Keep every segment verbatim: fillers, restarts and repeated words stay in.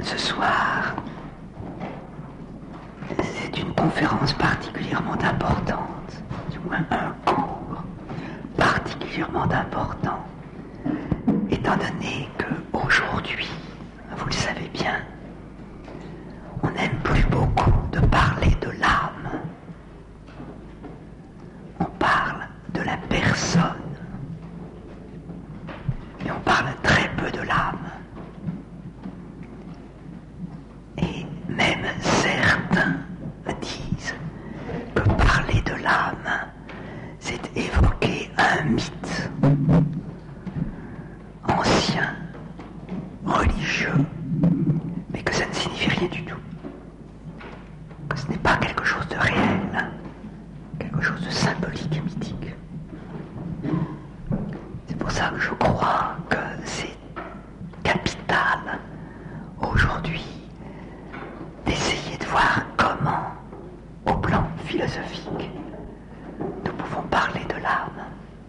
Ce soir, c'est une conférence particulièrement importante, du moins un cours particulièrement important, étant donné qu'aujourd'hui, vous le savez bien, on n'aime plus beaucoup de parler de l'âme. On parle de la personne, mais on parle très peu de l'âme. Et même certains disent que parler de l'âme, c'est évoquer un mythe ancien, religieux, mais que ça ne signifie rien du tout. Que ce n'est pas quelque chose de réel, quelque chose de symbolique et mythique. C'est pour ça que je crois que c'est capital aujourd'hui d'essayer de voir comment, au plan philosophique, nous pouvons parler de l'âme.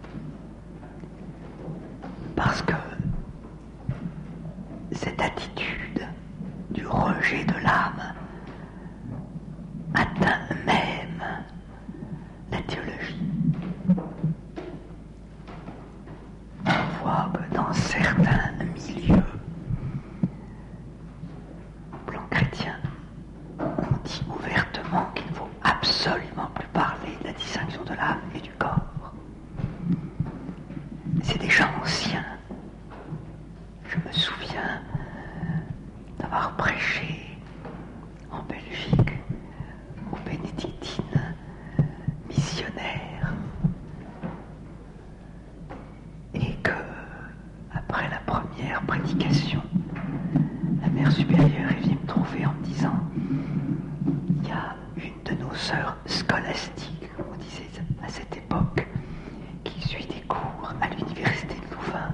Parce que cette attitude du rejet de l'âme atteint même la théologie. On voit que dans certains milieux, au plan chrétien, on dit ouvertement qu'il ne faut absolument plus parler de la distinction de l'âme et du corps. C'est des gens anciens. Je me souviens d'avoir prêché en Belgique aux bénédictines missionnaires et que, après la première prédication, la mère supérieure est venue me trouver en me disant: il y a une de nos sœurs scolastiques, on disait à cette époque, qui suit des cours à l'université de Louvain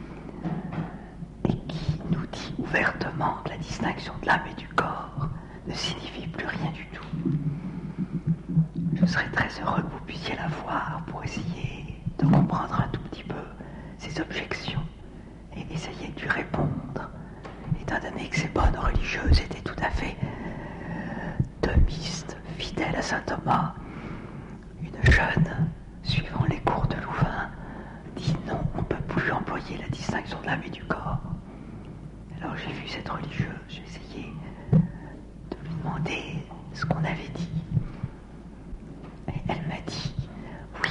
et qui nous dit ouvertement que la distinction de l'âme et du corps ne signifie plus rien du tout. Je serais très heureux que vous puissiez la voir pour essayer de comprendre un tout petit peu ses objections et essayer de lui répondre, étant donné que ces bonnes religieuses étaient tout à fait thomistes, fidèles à saint Thomas. Une jeune, suivant les cours de Louvain, dit non, on ne peut plus employer la distinction de l'âme et du corps. Alors j'ai vu cette religieuse, j'ai essayé de lui demander ce qu'on avait dit. Et elle m'a dit: oui,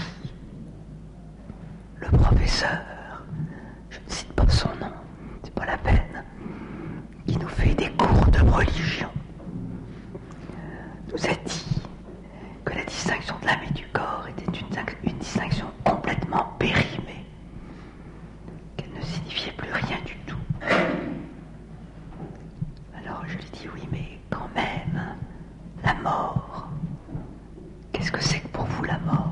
le professeur, je ne cite pas son nom, c'est pas la peine, qui nous fait des cours de religion, nous a dit que la distinction de l'âme et du corps était une, une distinction complètement périmée, qu'elle ne signifiait plus rien du tout. Alors je lui dis: oui, mais quand même, la mort, qu'est-ce que c'est que pour vous la mort?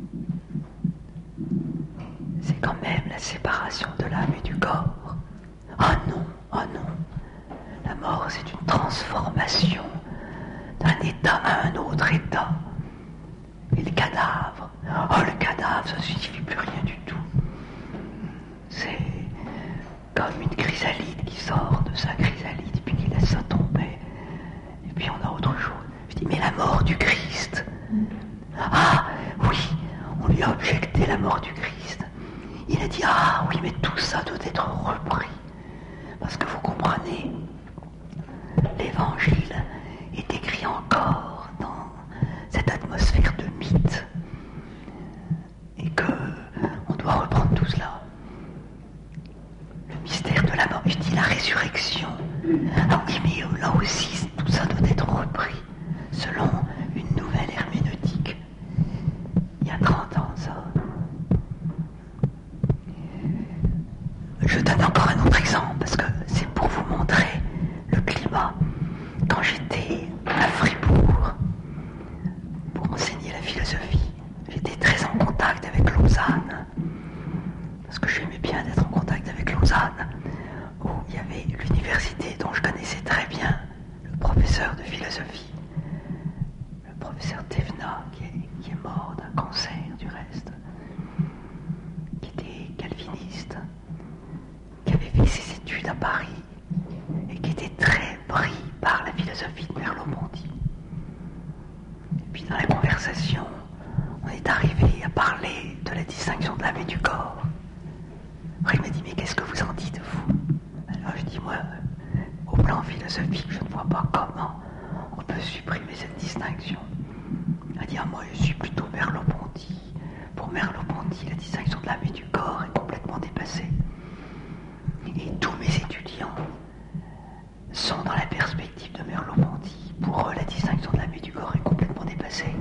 C'est quand même la séparation de l'âme et du corps. Ah non, ah non, la mort c'est une transformation d'un état à un autre état. Et le cadavre, oh le cadavre, ça ne signifie plus rien du tout. C'est comme une chrysalide qui sort de sa chrysalide et puis qui laisse ça tomber. Et puis on a autre chose. Je dis: mais la mort du Christ. Ah oui, on lui a objecté la mort du Christ. Il a dit: ah oui, mais tout ça doit être repris. Parce que vous comprenez, l'évangile est écrit encore dans cette atmosphère de mythe et que on doit reprendre tout cela. Le mystère de la mort, je dis la résurrection. Ah oui, mais là aussi tout ça doit être repris selon une nouvelle herméneutique. Il y a trente ans ça. Je donne encore un autre exemple parce que c'est pour vous montrer le climat. Quand j'étais à Fribourg pour enseigner la philosophie, j'étais très en contact avec Lausanne, parce que j'aimais bien d'être en contact avec Lausanne, où il y avait l'université dont je connaissais très bien le professeur de philosophie philosophie de Merleau-Ponty. Et puis dans la conversation, on est arrivé à parler de la distinction de l'âme et du corps. Après, il m'a dit, mais qu'est-ce que vous en dites, vous? Alors je dis, moi, au plan philosophique, je ne vois pas comment on peut supprimer cette distinction. Il m'a dit, ah, moi, je suis plutôt Merleau-Ponty. Pour Merleau-Ponty, la distinction de l'âme et du corps est complètement dépassée. Et tous mes étudiants sont dans la perspective de Merleau-Ponty. Pour eux, la distinction de l'âme et du corps est complètement dépassée.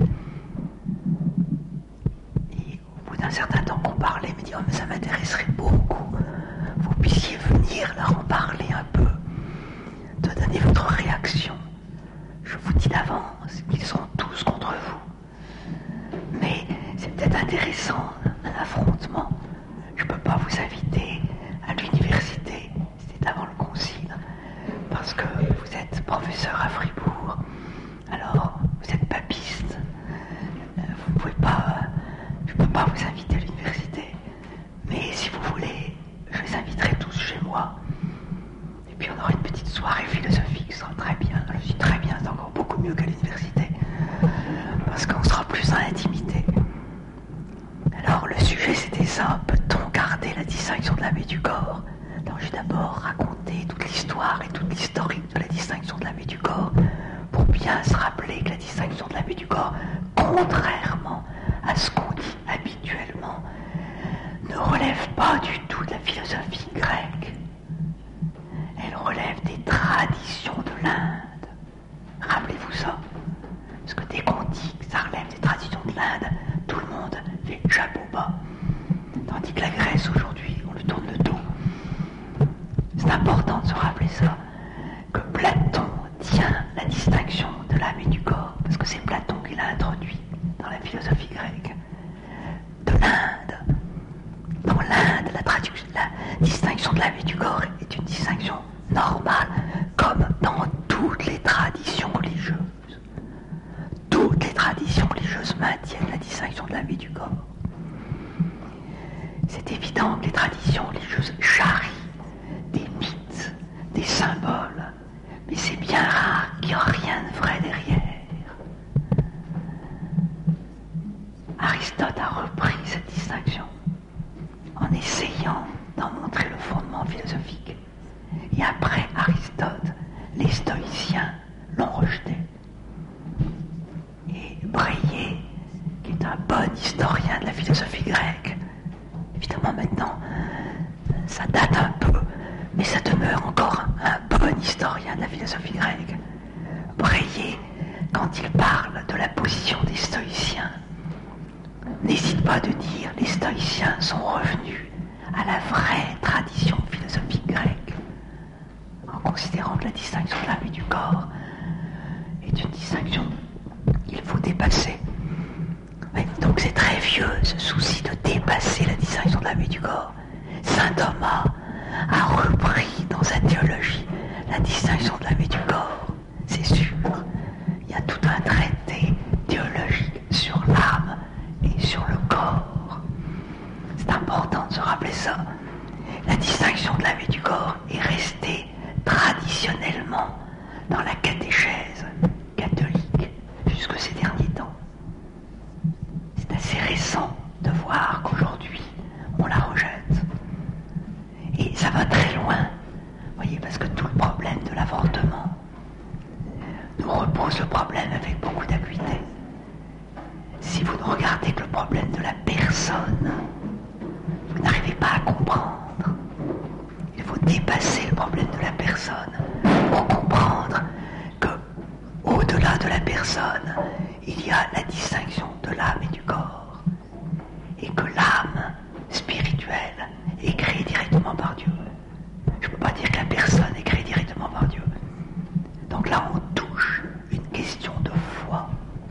Et au bout d'un certain temps qu'on parlait, il me dit, oh, mais ça m'intéresserait beaucoup. Vous puissiez venir leur en parler un peu, de donner votre réaction. Je vous dis d'avance qu'ils sont tous contre vous. Mais c'est peut-être intéressant, un affrontement. Je ne peux pas vous inviter à l'université, c'était avant le concile, parce que vous êtes professeur à Fribourg, alors vous êtes papiste, vous ne pouvez pas, je ne peux pas vous inviter à l'université, mais si vous voulez, je les inviterai tous chez moi, et puis on aura une petite soirée philosophique, ce sera très bien. Je dis très bien, c'est encore beaucoup mieux qu'à l'université, parce qu'on sera plus en intimité. Alors le sujet c'était ça, peut-on garder la distinction de l'âme et du corps? Alors j'ai d'abord raconté toute l'histoire et toute l'historique de la distinction de l'âme et du corps, pour bien se rappeler que la distinction de l'âme et du corps, contrairement à ce qu'on dit habituellement, ne relève pas du tout de la philosophie grecque. Elle relève des traditions de l'Inde. Rappelez-vous ça. Parce que dès qu'on dit que ça relève des traditions de l'Inde, tout le monde fait chapeau bas. Tandis que la Grèce aujourd'hui, on lui tourne le dos. C'est important de se rappeler ça, que Platon tient la distinction de l'âme et du corps, parce que c'est Platon qui l'a introduit dans la philosophie grecque, de l'Inde. Dans l'Inde, la, traduction, la distinction de l'âme et du corps est une distinction normale, comme dans toutes les traditions religieuses. Toutes les traditions religieuses maintiennent la distinction de l'âme et du corps. C'est évident que les traditions religieuses charrient des mythes, des symboles, mais c'est bien rare qu'il n'y ait rien de vrai derrière. Aristote a repris cette distinction en essayant d'en montrer le fondement philosophique. Et après Aristote, les stoïciens l'ont rejeté. Et Bréhier, qui est un bon historien de la philosophie grecque, évidemment maintenant, ça date un peu, mais ça demeure encore un bon historien de la philosophie grecque. Bréhier, quand il parle de la position des stoïciens, n'hésite pas de dire les stoïciens sont revenus à la vraie tradition philosophique grecque, en considérant que la distinction de l'âme et du corps est une distinction qu'il faut dépasser. Ouais, donc c'est très vieux ce souci de dépasser la distinction de l'âme et du corps. Saint Thomas a repris dans sa théologie la distinction de l'âme et du corps, c'est sûr. Il y a tout un traité théologique sur l'âme et sur le corps. C'est important de se rappeler ça. La distinction de l'âme et du corps est restée traditionnellement dans la catéchèse catholique jusque ces derniers temps. C'est assez récent de voir qu'aujourd'hui on la rejette. Et ça va très loin, vous voyez, parce que tout le problème de l'avortement nous repose le problème avec beaucoup d'acuité. Si vous ne regardez que le problème de la personne, vous n'arrivez pas à comprendre. Il faut dépasser le problème de la personne pour comprendre que, au-delà de la personne, il y a la distinction de l'âme et du corps. Et que l'âme spirituelle est créée directement par Dieu. Je ne peux pas dire que la personne est créée directement par Dieu. Donc là, on touche une question de foi.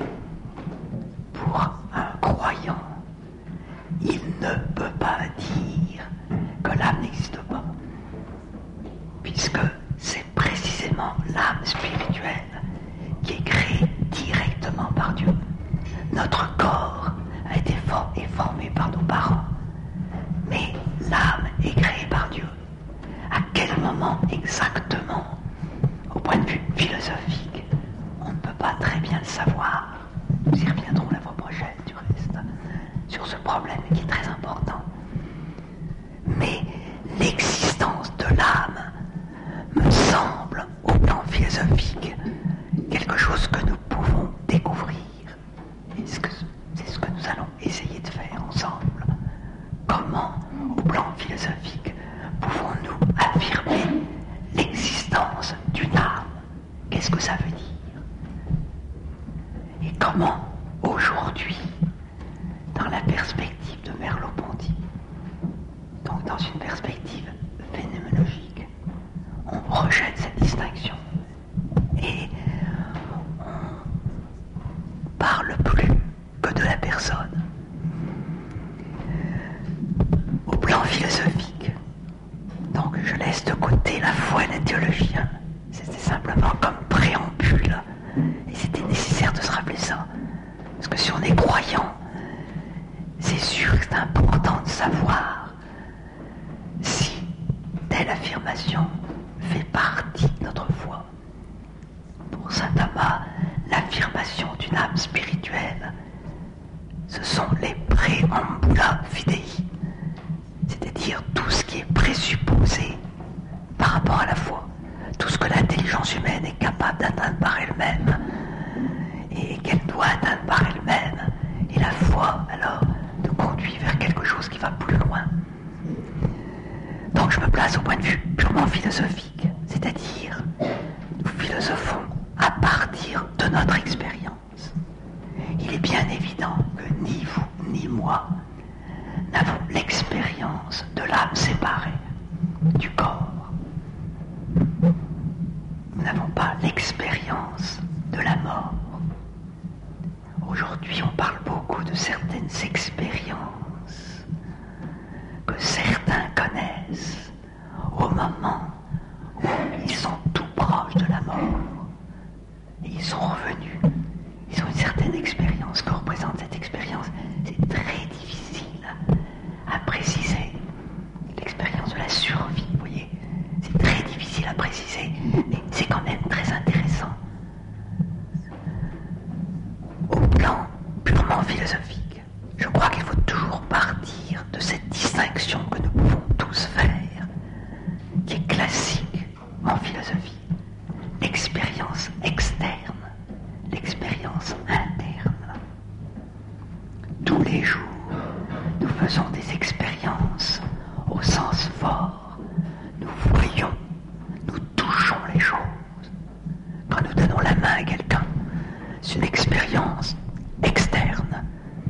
Pour un croyant, il ne peut pas dire que l'âme n'existe pas, puisque c'est précisément l'âme spirituelle qui est créée directement par Dieu. Notre corps a été for- est formé par nos parents, mais l'âme est créée par Dieu. À quel moment exactement, au point de vue philosophique, problème qui est très important. Mais l'existence de l'âme me semble, au plan philosophique, quelque chose que nous pouvons découvrir. Et c'est ce que nous allons essayer de faire ensemble. Comment, au plan philosophique, pouvons-nous affirmer l'existence d'une âme? Qu'est-ce que ça veut dire? Et comment, aujourd'hui, dans la perspective de Merleau-Ponty, donc dans une perspective phénoménologique, on rejette cette distinction et on parle plus que de la personne. Au plan philosophique, donc je laisse de côté la foi et la théologie, hein. C'était simplement comme préambule, et c'était nécessaire de se rappeler ça, parce que si on est croyant, c'est sûr que c'est important de savoir si telle affirmation fait partie de notre foi. Pour saint Thomas, l'affirmation d'une âme spirituelle, ce sont les préambula fidei, c'est-à-dire tout ce qui est présupposé par rapport à la foi, tout ce que l'intelligence humaine est capable d'atteindre par elle-même et qu'elle doit atteindre par elle-même, et la foi alors nous conduit vers quelque chose qui va plus loin. Donc je me place au point de vue purement philosophique, c'est-à-dire nous philosophons à partir de notre expérience. Il est bien évident que ni vous ni moi n'avons l'expérience de l'âme séparée du corps. Nous n'avons pas l'expérience de la mort. Aujourd'hui, on parle beaucoup de certaines expériences que certains connaissent au moment où ils sont tout proches de la mort. Et ils sont revenus. Ils ont une certaine expérience. Que représente cette expérience? C'est très difficile à préciser. L'expérience de la survie, vous voyez, c'est très difficile à préciser, mais c'est quand même très intéressant. Au plan purement philosophique, je crois qu'il faut toujours partir de cette distinction que nous pouvons tous faire, qui est classique en philosophie. L'expérience externe, l'expérience interne. Tous les jours, nous faisons des expériences au sens fort. Nous voyons, nous touchons les choses. Quand nous donnons la main à quelqu'un, c'est une expérience externe.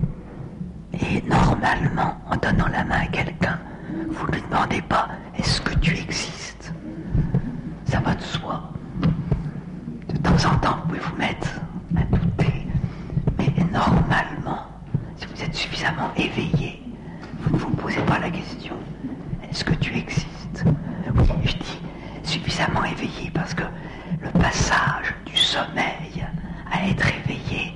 Et normalement, en donnant la main à quelqu'un, vous ne lui demandez pas « est-ce que tu existes ?» Ça va de soi. De temps en temps, vous pouvez vous mettre à douter, mais normalement, si vous êtes suffisamment éveillé, vous ne vous posez pas la question « est-ce que tu existes ?» Oui, je dis suffisamment éveillé parce que le passage du sommeil à être éveillé,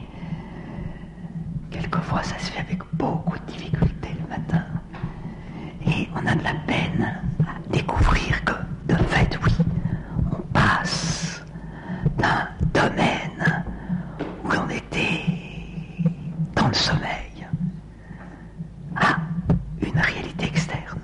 quelquefois ça se fait avec beaucoup de difficultés le matin. Et on a de la peine à découvrir que, de fait, oui, on passe d'un domaine où l'on était dans le sommeil à une réalité externe.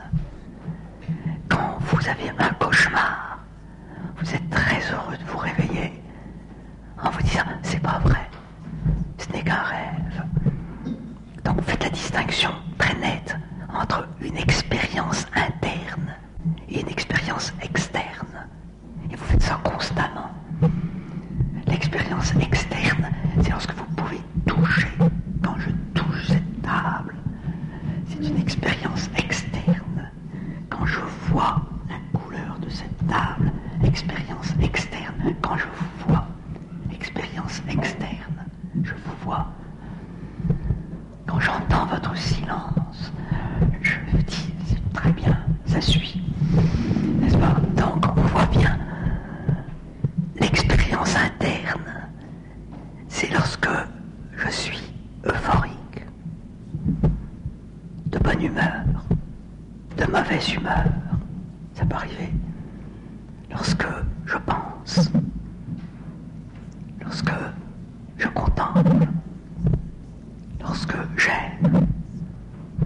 Quand vous avez un cauchemar, vous êtes très heureux de vous réveiller en vous disant « c'est pas vrai, ce n'est qu'un rêve ». Donc vous faites la distinction très nette entre une expérience interne et une expérience externe. Et vous faites ça constamment. L'expérience externe, c'est lorsque vous pouvez toucher. Quand je touche cette table, c'est une expérience externe. Quand je vois la couleur de cette table, expérience externe. Quand je vous vois, expérience externe. Je vous vois. Quand j'entends votre silence, je me dis, c'est très bien, ça suit. N'est-ce pas? Donc, on voit bien, l'expérience interne, c'est lorsque je suis euphorique, de bonne humeur, de mauvaise humeur, ça peut arriver. Lorsque je pense, lorsque je contemple, lorsque j'aime,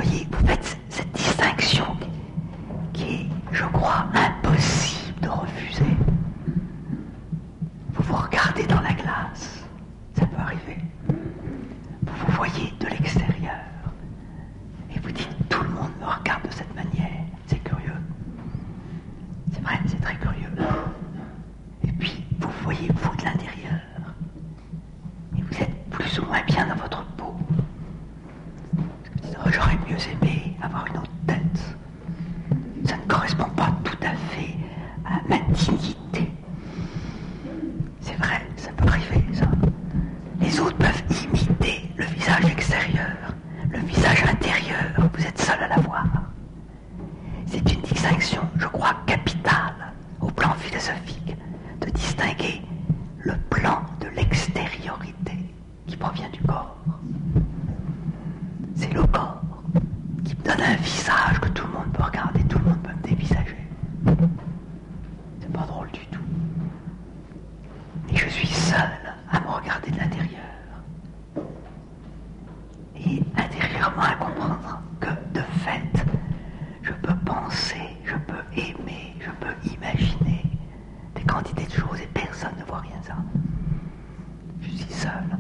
voyez, vous faites cette distinction qui est, je crois, impossible de refuser. Vous vous regardez dans la glace, ça peut arriver. Vous vous voyez de l'extérieur et vous dites tout le monde me regarde de cette manière. C'est curieux. C'est vrai, c'est très curieux. Et puis vous voyez vous de l'intérieur et vous êtes plus ou moins bien dans votre peau. Parce que vous dites, oh, j'aurais mieux aimé avoir une autre tête. Ça ne correspond pas tout à fait à ma dignité. C'est vrai, ça peut arriver, ça. Les autres peuvent imiter le visage extérieur, le visage intérieur, vous êtes seul à la voir. C'est une distinction, je crois, capitale au plan philosophique, de distinguer le plan de l'extériorité qui provient du corps. C'est le corps qui me donne un visage que tout le monde peut regarder, tout le monde peut me dévisager. C'est pas drôle du tout. Et je suis seul à me regarder de l'intérieur. Et intérieurement à comprendre que, de fait, je peux penser, je peux aimer, je peux imaginer des quantités de choses et personne ne voit rien de ça. Je suis seul.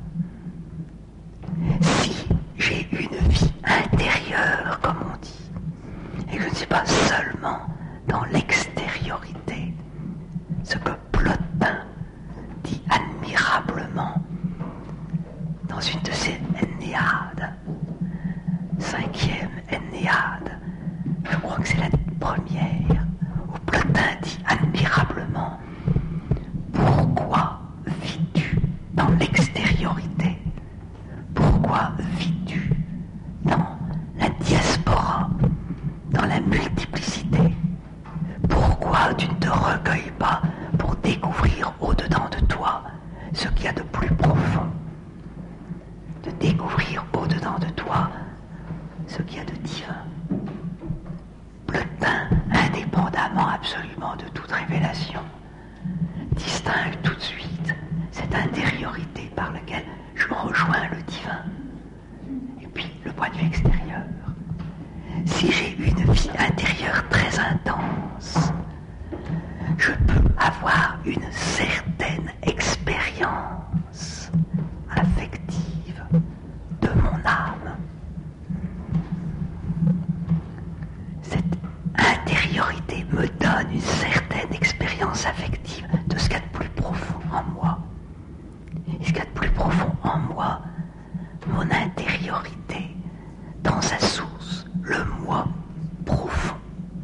Si j'ai une vie intérieure, comme on dit, et je ne suis pas seulement dans l'extériorité, ce que Plotin dit admirablement dans une de ses Ennéades, cinquième Ennéade, je crois que c'est la première, où Plotin dit admirablement: pourquoi vis-tu dans l'extériorité? Pourquoi vis-tu dans la diaspora, dans la multiplicité? Pourquoi tu ne te recueilles pas pour découvrir au-dedans de toi ce qu'il y a de plus profond? De découvrir au-dedans de toi ce qu'il y a de divin. Plotin, indépendamment absolument de toute révélation, distingue tout de suite cette intériorité par laquelle je rejoins le divin. Et puis le point de vue extérieur. Si j'ai une vie intérieure très intense, je peux avoir une certaine expérience affective de mon âme. Cette intériorité me donne une certaine expérience affective de ce qu'il y a de plus profond en moi. Et ce qu'il y a de plus profond en moi, mon intériorité, dans sa source, le moi profond.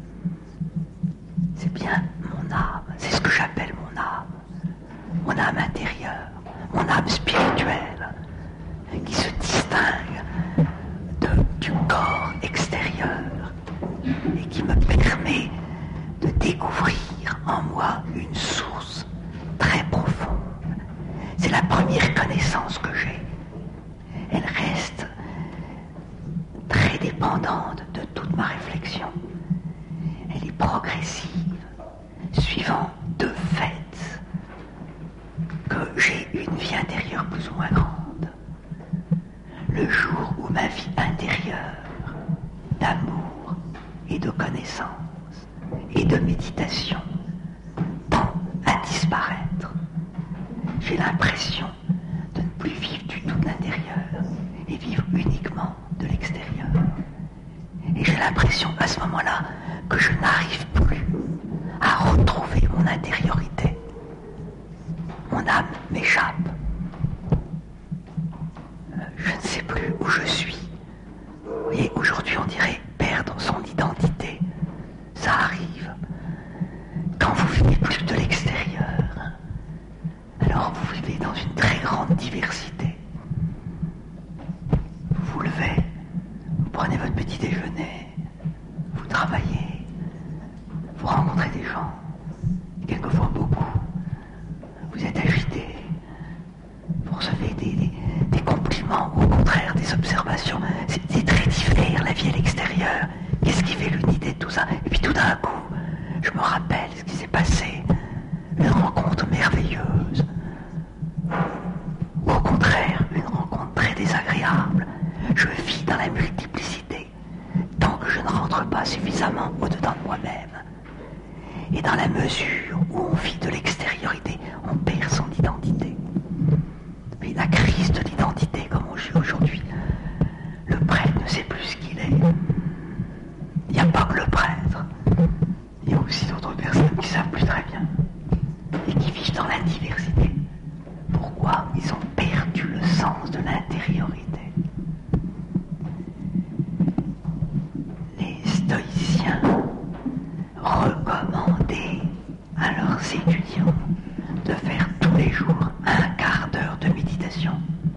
C'est bien mon âme, c'est ce que j'appelle mon âme. Mon âme intérieure, mon âme spirituelle, qui se distingue de, du corps extérieur et qui me permet de découvrir en moi une source très profonde. C'est la première connaissance que j'ai. Elle reste très dépendante de toute ma réflexion. Elle est progressive, suivant deux faits, que j'ai une vie intérieure plus ou moins grande. Le jour où ma vie intérieure d'amour et de connaissance et de méditation tend à disparaître, j'ai l'impression de ne plus vivre du tout de l'intérieur et vivre uniquement de l'extérieur. Et j'ai l'impression à ce moment-là que je n'arrive plus à retrouver mon intériorité. Mon âme m'échappe. Euh, je ne sais plus où je suis. Vous voyez, aujourd'hui on dirait perdre son identité. Ça arrive. Quand vous vivez plus de l'extérieur, alors vous vivez dans une très grande diversité. Vous vous levez, vous prenez votre petit déjeuner, vous travaillez, vous rencontrez des gens, quelquefois beaucoup, vous êtes agité, vous recevez des, des, des compliments ou au contraire des observations. C'est, c'est très différent la vie à l'extérieur. Qu'est-ce qui fait l'unité de tout ça? Et puis tout d'un coup, je me rappelle ce qui s'est passé, une rencontre merveilleuse, ou au contraire, une rencontre très désagréable. Je vis dans la multiplicité. je ne rentre pas suffisamment au-dedans de moi-même. Et dans la mesure où on vit de l'extériorité, on perd son identité. Mais la crise de l'identité, comme on joue aujourd'hui, le prêtre ne sait plus ce qu'il est. Il n'y a pas que le prêtre. Il y a aussi d'autres personnes qui ne savent plus très bien et qui vivent dans la diversité. Pourquoi? Ils ont perdu le sens de l'intériorité. Les stoïciens recommandaient à leurs étudiants de faire tous les jours un quart d'heure de méditation.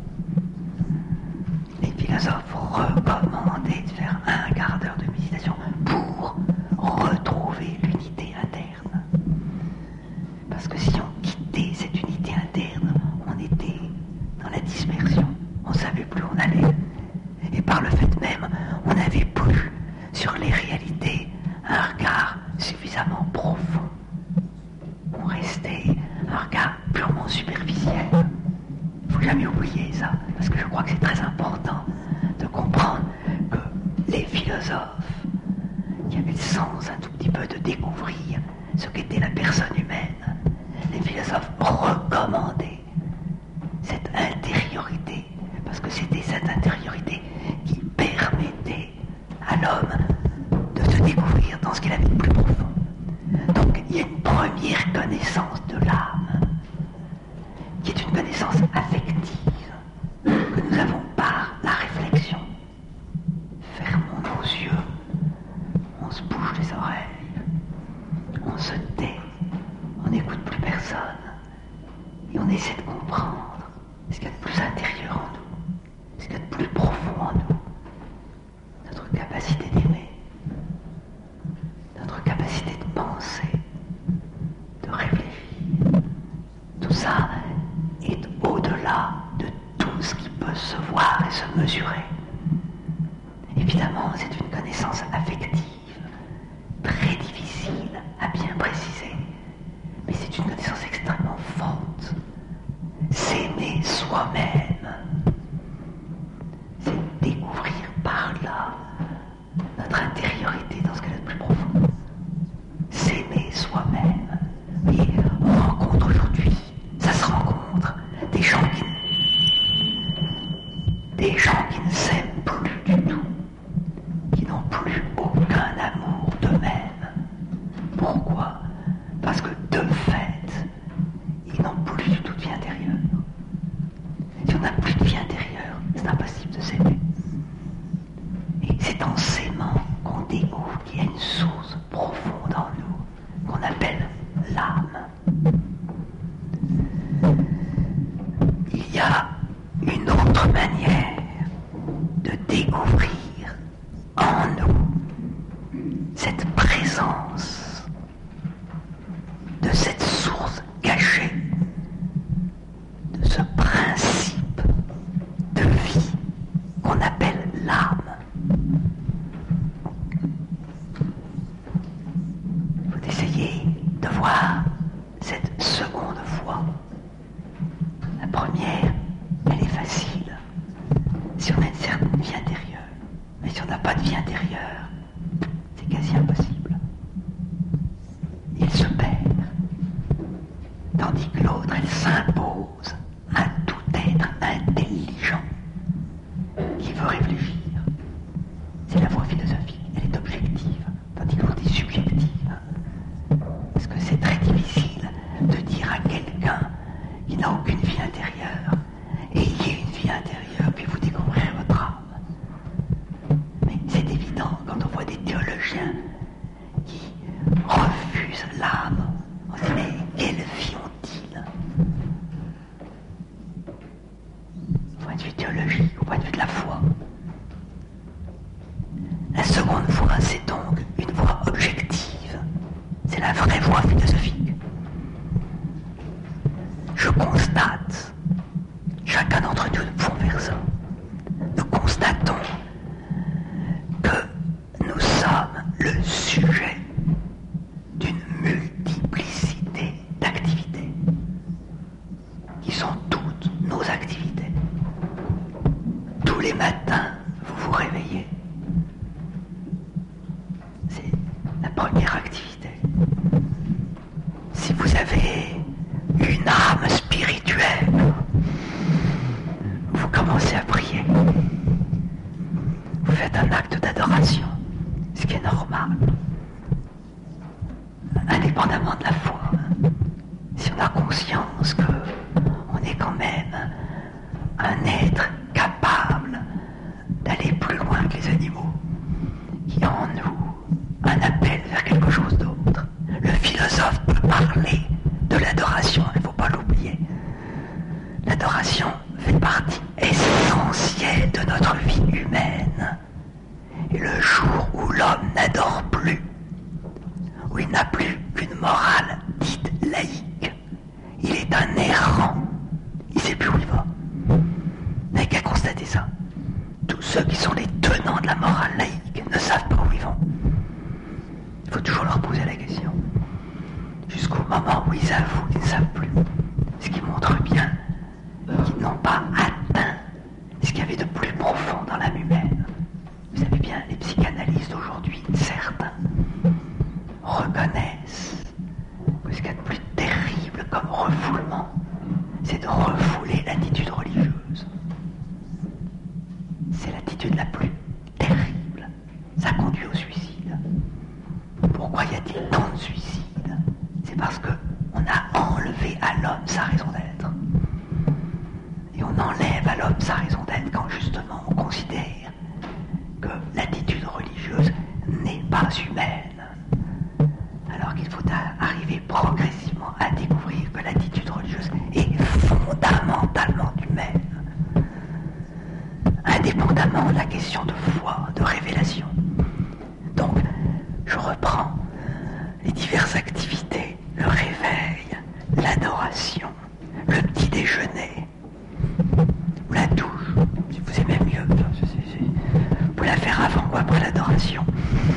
Les philosophes recommandaient de faire un quart d'heure de méditation pour retrouver l'unité interne. Parce que si on quittait cette unité interne, on était dans la dispersion, on ne savait plus où on allait. Et par le fait même, on n'avait plus sur les réalités un regard suffisamment profond. On restait un regard purement superficiel. Il ne faut jamais oublier ça, parce que je crois que c'est très important de comprendre que les philosophes qui avaient le sens un tout petit peu de découvrir ce qu'était la personne humaine, les philosophes recommandaient cette intériorité, parce que c'était cette intériorité qui permettait à l'homme de se découvrir dans ce qu'il avait de plus profond. Donc il y a une première connaissance de l'âme, qui est une connaissance affective, que nous avons par la réflexion. Fermons nos yeux, on se bouche les oreilles, on se tait, on n'écoute plus personne, et on essaie de comprendre ce qu'il y a de plus intérieur en nous, ce qu'il y a de plus profond en nous, notre capacité d'aimer, notre capacité de penser, de réfléchir. Tout ça est au-delà de tout ce qui peut se voir et se mesurer. Évidemment, c'est une connaissance affective, très difficile à bien préciser, mais c'est une connaissance extrêmement forte. S'aimer soi-même, c'est découvrir par là notre intériorité dans ce qu'elle a de plus profond. S'aimer soi-même. Oui, on rencontre aujourd'hui, ça se rencontre, des gens qui, des gens qui ne s'aiment plus du tout, qui n'ont plus aucun amour d'eux-mêmes. Pourquoi? Parce que de fait, ils n'ont plus du tout de vie intérieure. Si on n'a plus de vie intérieure, c'est impossible de s'aimer. Et c'est en s'aimant qu'on découvre qu'il y a une source profonde en nous, qu'on appelle l'âme. Il y a une autre manière de découvrir en nous cette présence de cette source cachée, de ce principe de vie qu'on appelle l'âme. Il faut essayer de voir cette seconde voie. La première, elle est facile si on a une certaine vie intérieure. Mais si on n'a pas de vie intérieure, c'est quasi impossible. Il se perd. Tandis que l'autre, elle s'impose à tout être intelligent qui veut réfléchir. C'est la voie philosophique, elle est objective, tandis que l'autre est subjective. Parce que c'est très difficile de dire à quelqu'un qui n'a aucune vie intérieure, ayez une vie intérieure, puis vous découvrirez votre âme. Mais c'est évident, quand on voit des théologiens première activité. Si vous avez une âme spirituelle, vous commencez à prier. Vous faites un acte d'adoration, ce qui est normal. Indépendamment de la foi, si on a conscience qu'on est quand même un être capable d'aller plus loin que les animaux, qui a en nous un appel vers quelque chose d'autre. Le philosophe peut parler de l'adoration, il ne faut pas l'oublier. L'adoration fait partie essentielle de notre vie humaine. Et le jour où l'homme n'adore plus, où il n'a plus qu'une morale dite laïque, il est un errant. Il ne sait plus où il va. Vous n'avez qu'à constater ça. Tous ceux qui sont les tenants de la morale laïque ne savent pas où ils vont. Il faut toujours leur poser la question. Jusqu'au moment où ils avouent qu'ils ne savent plus. Ce qui montre bien qu'ils n'ont pas atteint ce qu'il y avait de plus profond dans l'âme humaine. Vous savez bien, les psychanalystes d'aujourd'hui, certains, reconnaissent que ce qu'il y a de plus terrible comme refoulement, c'est de refouler l'attitude religieuse. C'est l'attitude la plus terrible. Ça conduit au suicide. Pourquoi y a-t-il tant de suicides? C'est parce qu'on a enlevé à l'homme sa raison d'être. Et on enlève à l'homme sa raison d'être quand justement on considère que l'attitude religieuse n'est pas humaine. Alors qu'il faut arriver progressivement à découvrir que l'attitude religieuse est fondamentalement humaine. Indépendamment de la question de foi, de révélation. Donc, je reprends les diverses activités, le réveil, l'adoration, le petit déjeuner, ou la douche, si vous aimez mieux, vous pouvez la faire avant ou après l'adoration.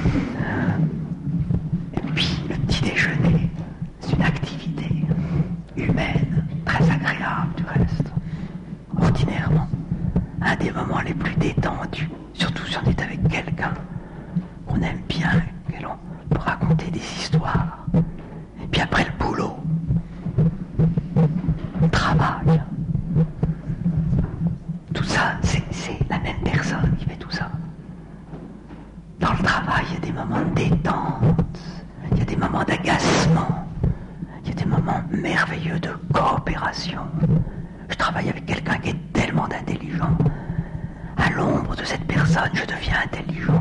Et puis, le petit déjeuner, c'est une activité humaine, très agréable du reste, ordinairement. Un des moments les plus détendus, surtout si on est avec quelqu'un qu'on aime bien, que l'on peut raconter des histoires. Et puis après le boulot, le travail, tout ça, c'est, c'est la même personne qui fait tout ça. Dans le travail, il y a des moments de détente, il y a des moments d'agacement, il y a des moments merveilleux de coopération. Je travaille avec quelqu'un qui est tellement intelligent. À l'ombre de cette personne, je deviens intelligent.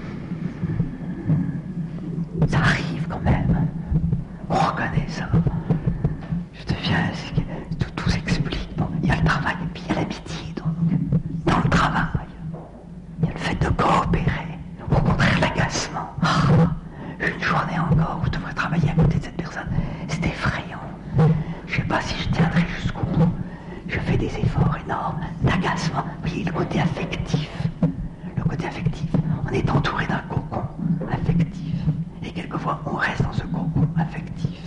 Ça arrive quand même. On reconnaît ça. Je deviens... Tout, tout s'explique. Bon, il y a le travail et puis il y a l'amitié. Donc, dans le travail, il y a le fait de coopérer. Au contraire, l'agacement. Ah, une journée encore où je devrais travailler à côté de cette personne. C'est effrayant. Je ne sais pas si je tiendrai jusqu'au bout. Je fais des efforts énormes d'agacement. Vous voyez, le côté affectif. Le côté affectif. On est entouré d'un cocon affectif. Et quelquefois, on reste dans ce cocon affectif.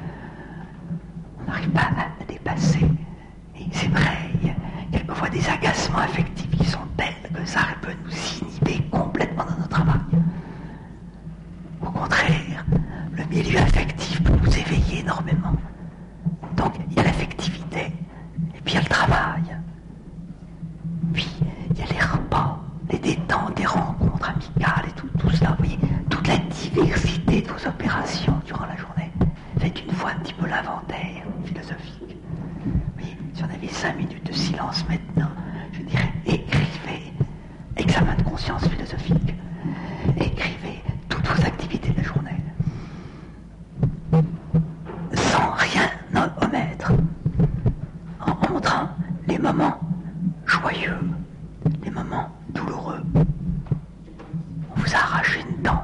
On n'arrive pas à dépasser. Et c'est vrai, il y a quelquefois des agacements affectifs qui sont tels que ça peut nous inhiber complètement dans notre travail. Au contraire, le milieu affectif peut nous éveiller énormément. Donc, il y a l'affectivité. Et puis il y a le travail. Puis il y a les repas, les détentes, les rencontres amicales et tout, tout cela. Vous voyez, toute la diversité de vos opérations durant la journée. Faites une fois un petit peu l'inventaire philosophique. Vous voyez, si on avait cinq minutes de silence maintenant, je dirais écrivez, examen de conscience philosophique. Écrivez toutes vos activités de la journée. Sans rien omettre. En montrant les moments joyeux, les moments douloureux. On vous a arraché une dent.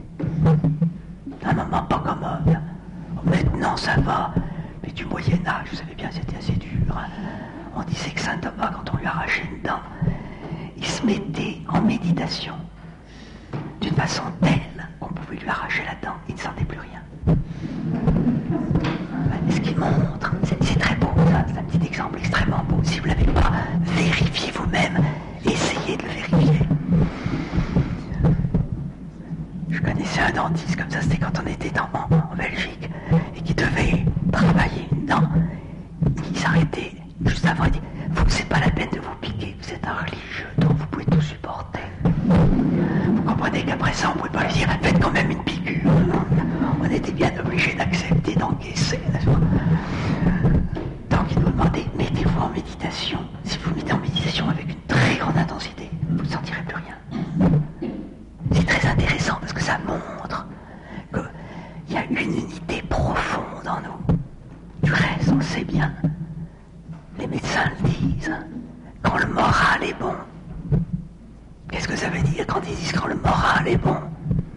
Un moment pas commode. Maintenant ça va, mais du Moyen-Âge, vous savez bien, c'était assez dur. Hein. On disait que saint Thomas, quand on lui arrachait une dent, il se mettait en méditation d'une façon telle qu'on pouvait lui arracher la dent, il ne sentait plus rien. Ce qu'il montre, c'est, c'est très beau, ça, c'est un petit exemple extrêmement beau. Si vous ne l'avez pas, vérifiez vous-même, essayez de le vérifier. Je connaissais un dentiste comme ça, c'était quand on était en, en, en Belgique, et qui devait travailler une dent. Il s'arrêtait juste avant, il dit « c'est pas la peine de vous piquer, vous êtes un religieux, donc vous pouvez tout supporter. » Vous comprenez qu'après ça, on ne pouvait pas lui dire « faites quand même une piqûre. » On était bien obligé d'accepter, d'encaisser, n'est-ce pas? Donc il nous demandait « mettez-vous en méditation. Si vous mettez en méditation avec une très grande intensité, vous ne sentirez plus rien. » C'est très intéressant parce que ça montre qu'il y a une unité profonde en nous. Du reste, on le sait bien. Les médecins le disent. Quand le moral est bon. Qu'est-ce que ça veut dire quand ils disent quand le moral est bon?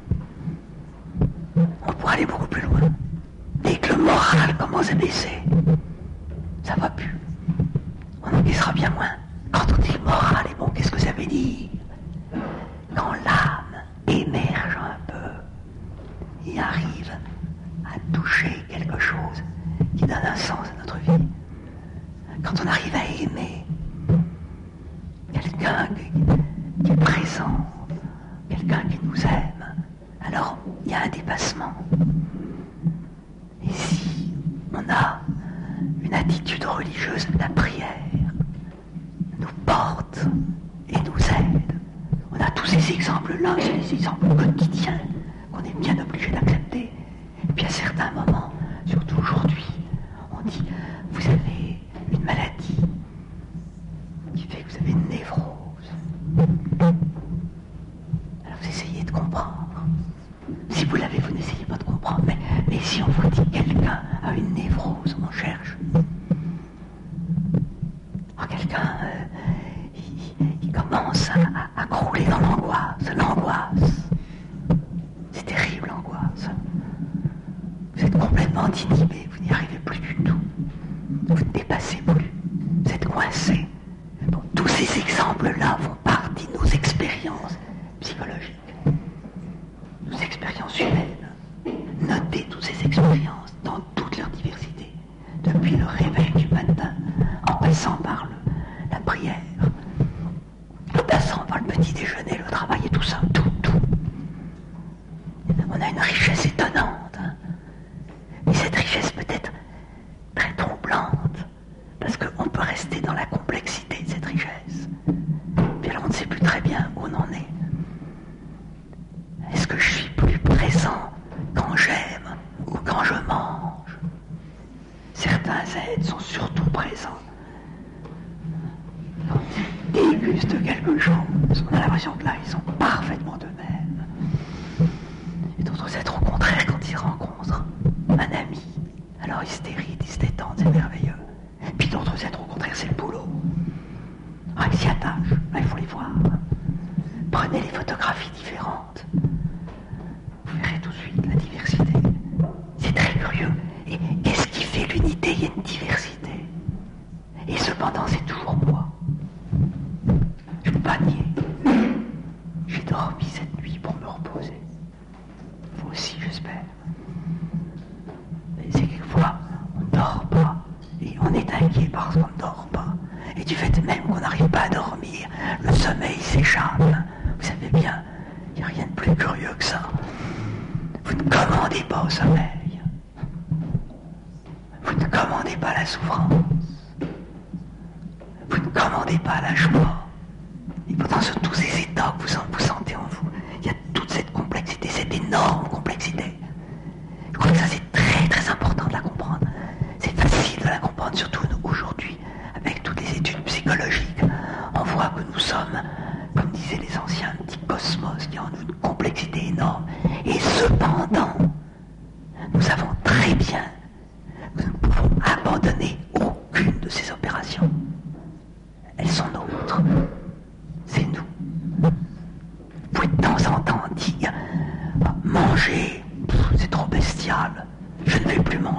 On pourrait aller beaucoup plus loin. Dès que le moral commence à baisser, ça va plus. On encaissera bien moins. Quand on dit le moral est bon, qu'est-ce que ça veut dire? Quand l'âme émerge un peu, il arrive à toucher quelque chose qui donne un sens à notre vie. Quand on arrive à aimer quelqu'un qui, qui est présent, quelqu'un qui nous aime, alors il y a un dépassement. Et si on a une attitude religieuse, la prière nous porte et nous aide. On a tous ces exemples-là, c'est des exemples quotidiens qu'on est bien obligé d'accepter. Et puis à certains moments, surtout aujourd'hui, on dit, vous avez une maladie qui fait que vous avez une névrose. Alors vous essayez de comprendre. Si vous l'avez, vous n'essayez pas de comprendre. Mais, mais si on vous dit quelqu'un a une névrose, on cherche. Alors quelqu'un, euh, il, il commence à, à, à crouler dans l'angoisse. L'angoisse. C'est terrible, l'angoisse. Vous êtes complètement inhibé, vous n'y arrivez plus du tout. Vous ne dépassez plus. Vous êtes coincé. Bon, tous ces exemples-là font partie de nos expériences psychologiques, nos expériences humaines. Notez toutes ces expériences dans toute leur diversité, depuis le réveil du matin, en passant par le, la prière, en passant par le petit déjeuner, le travail et tout ça, tout, tout. On a une richesse étonnante, hein. Et cette richesse peut être très troublante, parce qu'on peut rester dans la complexité de cette richesse. Puis alors on ne sait plus très bien où on en est. Est-ce que je suis plus présent quand j'aime ou quand je mange? Certains êtres sont surtout présents quand ils dégustent quelque chose. On a l'impression que là, ils sont parfaitement eux-mêmes. Et d'autres êtres, au contraire, quand ils rencontrent un ami, alors ils se dérident, ils se détendent, c'est merveilleux. Et puis d'autres êtres, au contraire, c'est le boulot. Ah, ils s'y attachent, là, il faut les voir. Prenez les photographies différentes. Vous verrez tout de suite la diversité. C'est très curieux. Et qu'est-ce qui fait l'unité? Il y a une diversité. Et cependant, c'est toujours moi. Je ne peux pas nier. J'ai dormi cette nuit pour me reposer. Vous aussi, j'espère. Mais c'est quelquefois, on ne dort pas. Et on est inquiet parce qu'on ne dort pas. Et du fait même qu'on n'arrive pas à dormir, le sommeil s'échappe. Vous savez bien, il n'y a rien de plus curieux que ça. Vous ne commandez pas au sommeil. Vous ne commandez pas la souffrance. Vous ne commandez pas la joie. Et pourtant, sur tous ces états que vous, vous sentez en vous, il y a toute cette complexité, cette énorme complexité. Je crois que ça, c'est très très important de la comprendre. C'est facile de la comprendre, surtout nous, aujourd'hui, avec toutes les études psychologiques. On voit que nous sommes, comme disaient les anciens, un petit cosmos qui a en nous une complexité énorme. Et cependant, nous savons très bien que nous ne pouvons abandonner aucune de ces opérations. Elles sont nôtres. C'est nous. Vous pouvez de temps en temps dire « Manger, c'est trop bestial, je ne vais plus manger. »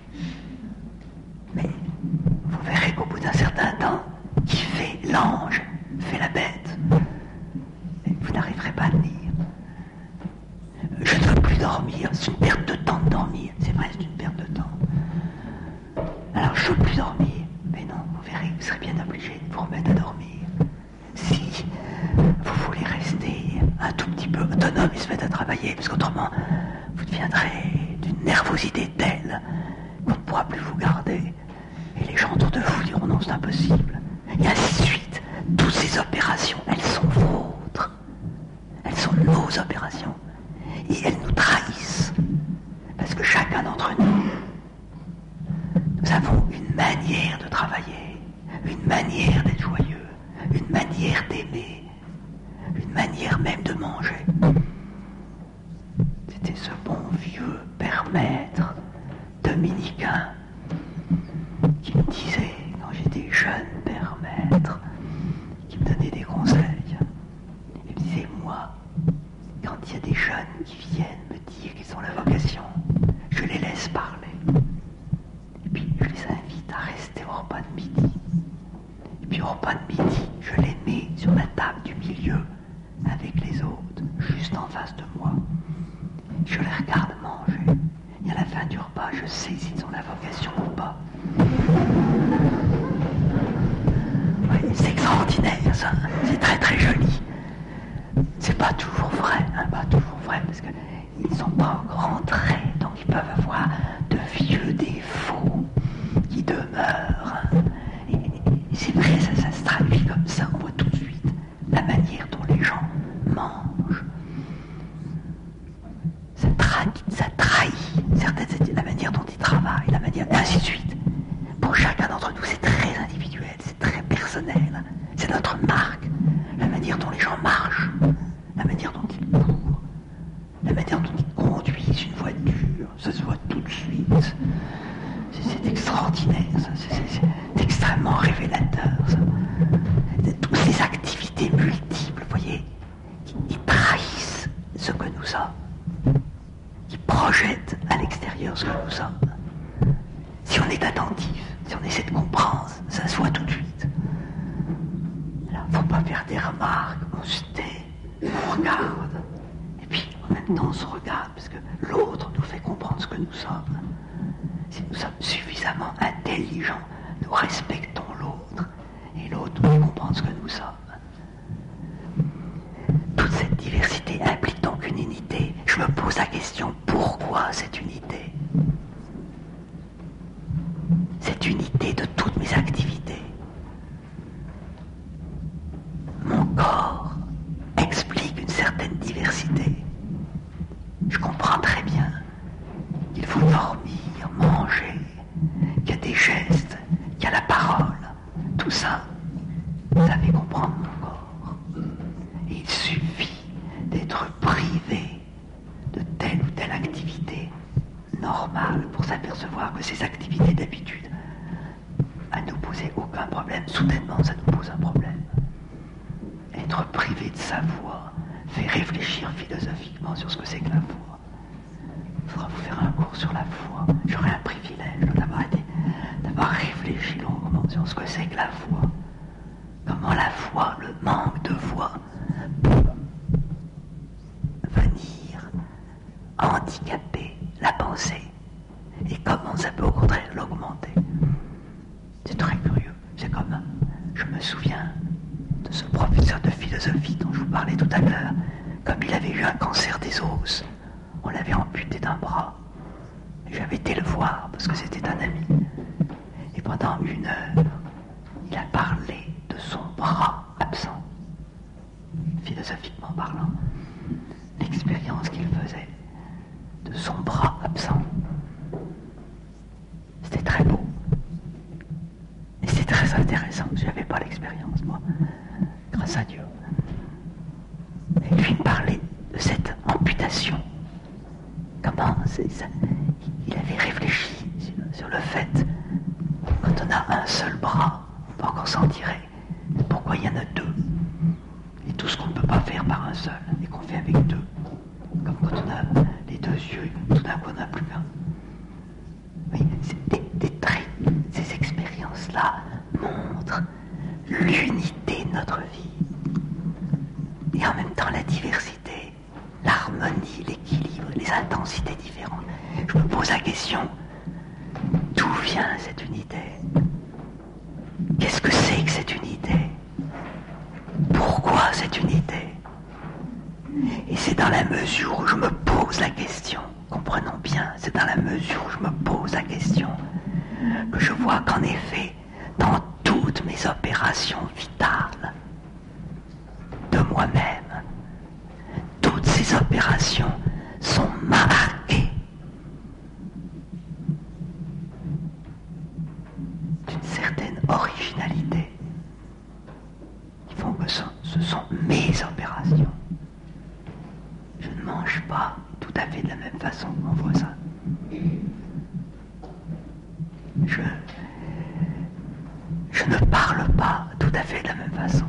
Mais vous verrez qu'au bout d'un certain temps, qui fait l'ange, fait la bête. Et vous n'arriverez pas à tenir. Je ne veux plus dormir, c'est une perte de temps de dormir. C'est vrai, c'est une perte de temps. Alors je ne veux plus dormir. Mais non, vous verrez, vous serez bien obligé de vous remettre à dormir. Si vous voulez rester un tout petit peu autonome, ils se mettent à travailler, parce qu'autrement, vous deviendrez d'une nervosité telle qu'on ne pourra plus vous garder. Et les gens autour de vous diront non, c'est impossible. Et ainsi de suite. Toutes ces opérations, elles sont vôtres. Elles sont nos opérations. Et elles nous trahissent. Parce que chacun d'entre nous, nous avons une manière de travailler, une manière d'être joyeux, une manière d'aimer, une manière même de manger. C'était ce bon vieux père maître dominicain qui me disait, quand j'étais jeune père maître, qui me donnait des conseils. Il me disait, moi, quand il y a des jeunes qui viennent me dire qu'ils ont la vocation, je les laisse parler. Et puis je les invite à rester au repas de midi. Et puis au repas de midi, je les mets sur la table du milieu avec les autres, juste en face de moi. Je les regarde manger. Et à la fin du repas, je sais s'ils ont la vocation ou pas. Oui, c'est extraordinaire ça, c'est très très joli. C'est pas toujours vrai, hein, pas toujours vrai, parce qu'ils ne sont pas encore rentrés, donc ils peuvent avoir de vieux défauts qui demeurent. Hein. Et, et c'est vrai, ça, ça se traduit comme ça, on voit tout de suite la manière dont les gens mangent. Ça, tra- ça trahit certaines, la manière dont ils travaillent, la manière, et ainsi de suite. Pour chacun d'entre nous, c'est très individuel, c'est très personnel. C'est notre marque, la manière dont les gens marchent, la manière dont ils courent, la manière dont ils conduisent une voiture, ça se voit tout de suite. C'est, c'est extraordinaire, ça. C'est, c'est, c'est extrêmement révélateur, ça. C'est toutes ces activités multiples, vous voyez, qui, qui trahissent ce que nous sommes, qui projettent à l'extérieur ce que nous sommes. Si on est attentif, si on essaie de comprendre, ça se voit tout de suite. Alors, faut pas faire des remarques, on se tait, on regarde, et puis en même temps on se regarde, parce que l'autre nous fait comprendre ce que nous sommes. Si nous sommes suffisamment intelligents, nous respectons l'autre, et l'autre nous fait comprendre ce que nous sommes. Toute cette diversité implique donc une unité. Je me pose la question, pourquoi cette unité ? Cette unité de toutes mes activités. Mon corps explique une certaine diversité. Je comprends très bien qu'il faut dormir, manger, qu'il y a des gestes, qu'il y a la parole. Tout ça, ça fait comprendre mon corps. Et il suffit d'être privé de telle ou telle activité normale pour s'apercevoir que ces activités d'habitude à nous poser aucun problème. Soudainement, ça nous pose un problème. Être privé de sa foi fait réfléchir philosophiquement sur ce que c'est que la foi. Il faudra vous faire un cours sur la foi. J'aurai un privilège d'avoir été, d'avoir réfléchi longuement sur ce que c'est que la foi. Comment la foi, le manque de foi, peut venir handicaper la pensée. Et comment ça peut au contraire l'augmenter. C'est très curieux. C'est comme, je me souviens de ce professeur de philosophie dont je vous parlais tout à l'heure, comme il avait eu un cancer des os, on l'avait amputé d'un bras. J'avais été le voir parce que c'était un ami. Et pendant une heure, il a parlé de son bras absent, philosophiquement parlant. L'expérience qu'il faisait de son bras absent. C'était très beau. Et c'était très intéressant. Je n'avais pas l'expérience, moi. Grâce à Dieu. Et lui me parlait de cette amputation. Comment c'est ça? Il avait réfléchi sur, sur le fait, quand on a un seul bras, on peut encore s'en tirer. Pourquoi il y en a deux? Et tout ce qu'on ne peut pas faire par un seul, et qu'on fait avec deux. Comme quand on a les deux yeux, tout d'un coup on n'a plus qu'un. Oui, c'est des, des traits, ces expériences-là montrent l'unité de notre vie. Et en même temps la diversité, l'harmonie, l'équilibre, les intensités différentes. Je me pose la question, d'où vient cette unité? Qu'est-ce que c'est que cette unité? Pourquoi cette unité? Et c'est dans la mesure où je me pose la question, comprenons bien, c'est dans la mesure où je me pose la question que je vois qu'en effet, dans toutes mes opérations vitales de moi-même, toutes ces opérations sont marquées d'une certaine originalité qui font que ce, ce sont mes opérations. Je ne mange pas tout à fait de la même façon que mon voisin. Je, je ne parle pas tout à fait de la même façon.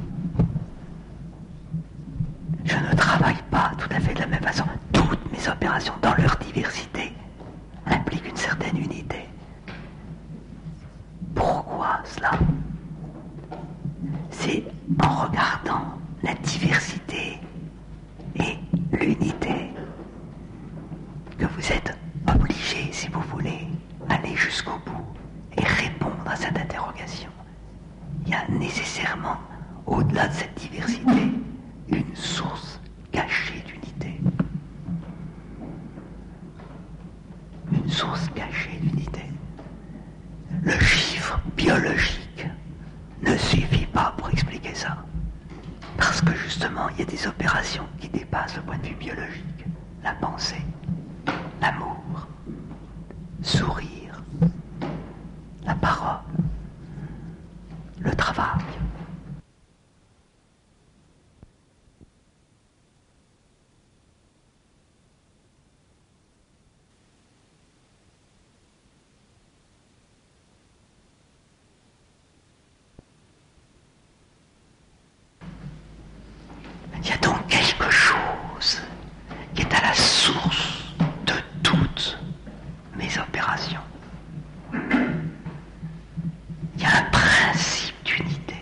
Je ne travaille pas tout à fait de la même façon. Toutes mes opérations, dans leur diversité, impliquent une certaine unité. Pourquoi cela? C'est en regardant la diversité et l'unité que vous êtes obligé, si vous voulez, aller jusqu'au bout et répondre à cette interrogation. Il y a nécessairement, au-delà de cette diversité, une source cachée d'unité. Une source cachée d'unité. Le chiffre biologique ne suffit pas pour expliquer ça. Parce que justement, il y a des opérations qui dépassent le point de vue biologique. La pensée, l'amour, sourire, la parole, le travail. Il y a donc quelque chose qui est à la source de toutes mes opérations. Il y a un principe d'unité.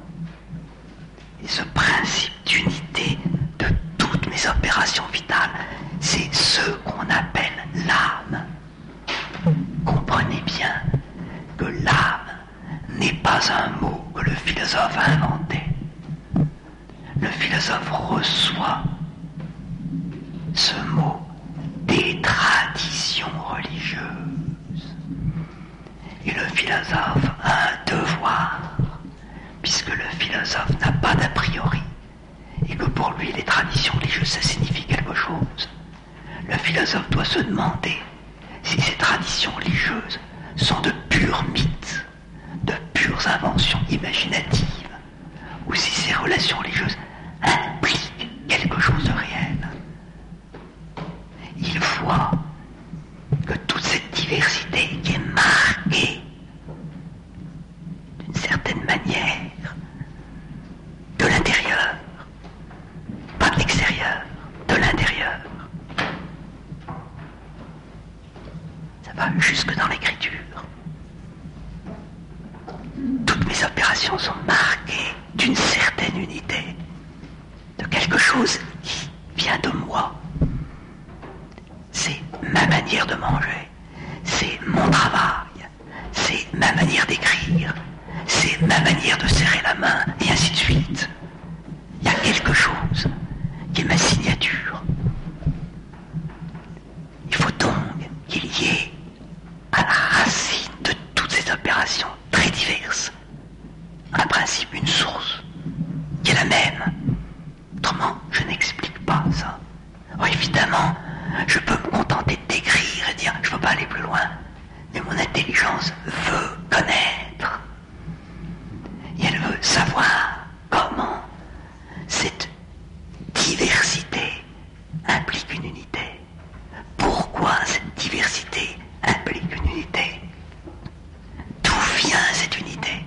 Et ce principe d'unité de toutes mes opérations vitales, c'est ce qu'on appelle l'âme. Comprenez bien que l'âme n'est pas un mot que le philosophe a inventé. Le philosophe reçoit ce mot des traditions religieuses. Et le philosophe a un devoir, puisque le philosophe n'a pas d'a priori, et que pour lui les traditions religieuses ça signifie quelque chose. Le philosophe doit se demander si ces traditions religieuses sont de purs mythes, de pures inventions imaginatives, ou si ces relations religieuses impliquent quelque chose de réel. Il voit que toute cette diversité qui est marquée d'une certaine manière de l'intérieur, pas de l'extérieur, de l'intérieur, ça va jusque dans l'écriture. Toutes mes opérations sont marquées d'une certaine unité, de quelque chose qui vient de moi. C'est ma manière de manger, c'est mon travail, c'est ma manière d'écrire, c'est ma manière de serrer la main, et ainsi de suite. Il y a quelque chose qui est ma signature. Il faut donc qu'il y ait à la racine de toutes ces opérations très diverses un principe, une source, qui est la même. Autrement, je n'explique pas ça. Oh, évidemment, je peux me contenter de décrire et dire je ne peux pas aller plus loin, mais mon intelligence veut connaître. Et elle veut savoir comment cette diversité implique une unité. Pourquoi cette diversité implique une unité? D'où vient cette unité?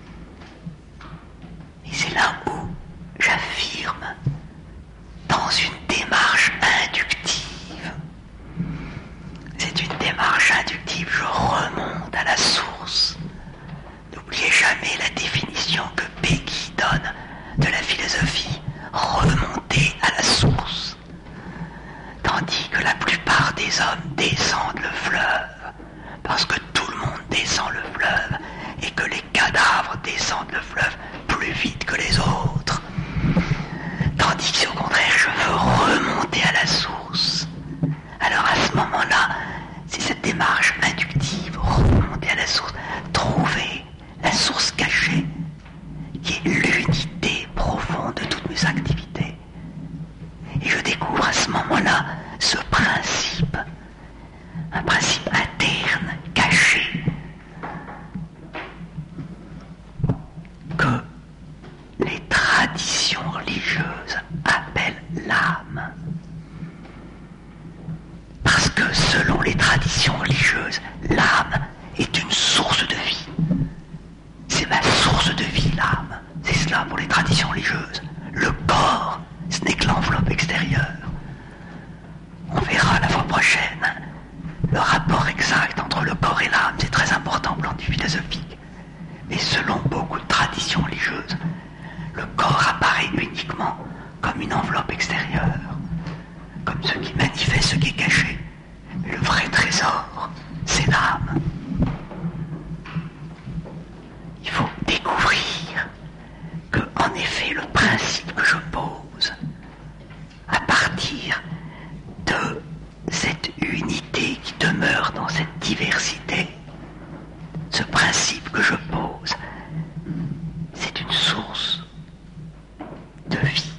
Et c'est là où j'affirme, dans une démarche inductive, c'est une démarche inductive, je remonte à la source. N'oubliez jamais la définition que Peggy donne de la philosophie, remonter à la source. Tandis que la plupart des hommes descendent le fleuve, parce que tout le monde descend le fleuve, et que les cadavres descendent le fleuve plus vite que les autres. Tandis Tandis que si au contraire je veux remonter à la source, alors à ce moment-là, c'est cette démarche inductive, remonter à la source, trouver la source cachée, qui est l'unité profonde de toutes mes activités. Et je découvre à ce moment-là ce principe, un principe interne, caché, que les traditions religieuses appellent l'âme. Parce que selon les traditions religieuses, l'âme est une source de vie. C'est ma source de vie, l'âme. C'est cela pour les traditions religieuses. Le corps, ce n'est que l'enveloppe extérieure. On verra la fois prochaine le rapport exact entre le corps et l'âme. C'est très important au plan du philosophique. Mais selon beaucoup de traditions religieuses, le corps apparaît uniquement comme une enveloppe extérieure, comme ce qui manifeste ce qui est caché. Mais le vrai trésor, c'est l'âme. Il faut découvrir que, en effet, le principe que je pose, à partir de cette unité qui demeure dans cette diversité, ce principe que je pose, c'est une source de vie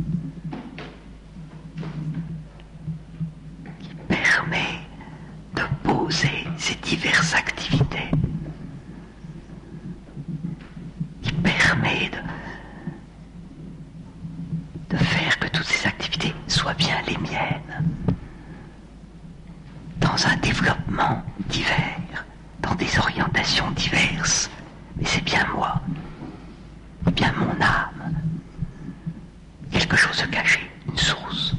qui permet de poser ces diverses activités, qui permet de, de faire que toutes ces activités soient bien les miennes, dans un développement divers, dans des orientations diverses. Mais c'est bien moi, bien mon âme, quelque chose de caché, une source.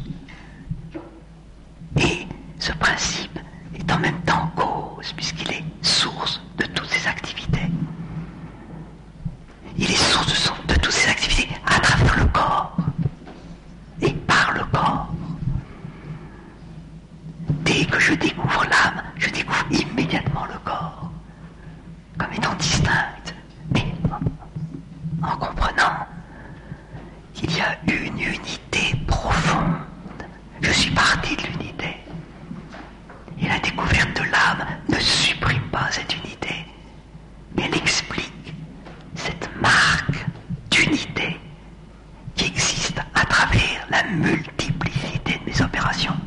Et ce principe est en même temps cause, puisqu'il est source de toutes ces activités. Il est source de, de toutes ces activités à travers le corps et par le corps. Dès que je découvre l'âme, je découvre immédiatement le corps, comme étant distinct, mais en comprenant qu'il y a une unité profonde. Je suis parti de l'unité. Et la découverte de l'âme ne supprime pas cette unité, mais elle explique cette marque d'unité qui existe à travers la multiplicité de mes opérations.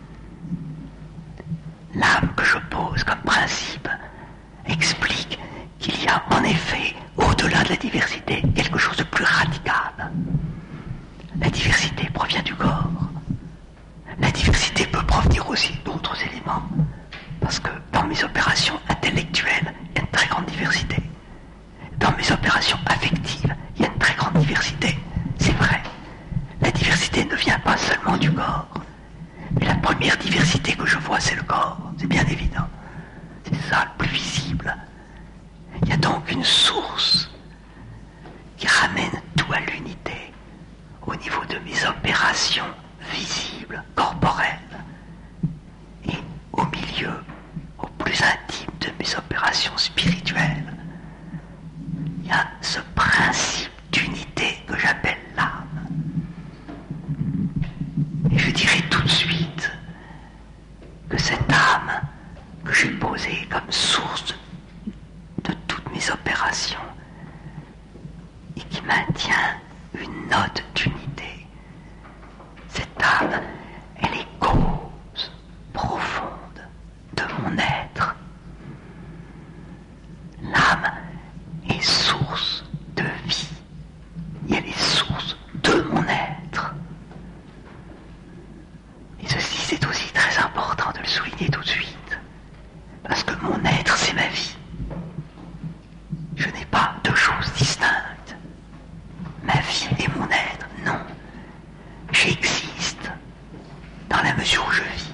L'âme que je pose comme principe explique qu'il y a en effet, au-delà de la diversité, quelque chose de plus radical. La diversité provient du corps. La diversité peut provenir aussi d'autres éléments, parce que dans mes opérations intellectuelles, il y a une très grande diversité. Dans mes opérations affectives, il y a une très grande diversité. C'est vrai. La diversité ne vient pas seulement du corps. Mais la première diversité que je vois, c'est le corps. C'est bien évident. C'est ça le plus visible. Il y a donc une source qui ramène tout à l'unité au niveau de mes opérations visibles, corporelles, et au milieu, au plus intime de mes opérations spirituelles. Il y a ce principe d'unité que j'appelle l'âme. Et je dirais tout de suite que cette âme que j'ai posée comme source de toutes mes opérations et qui maintient une note d'unité, cette âme, elle est cause profonde de mon être. L'âme est source de vie et elle est source de mon être. Et ceci, c'est aussi très important de le souligner tout de suite, parce que mon être, c'est ma vie. Je n'ai pas deux choses distinctes. Ma vie et mon être, non. J'existe dans la mesure où je vis.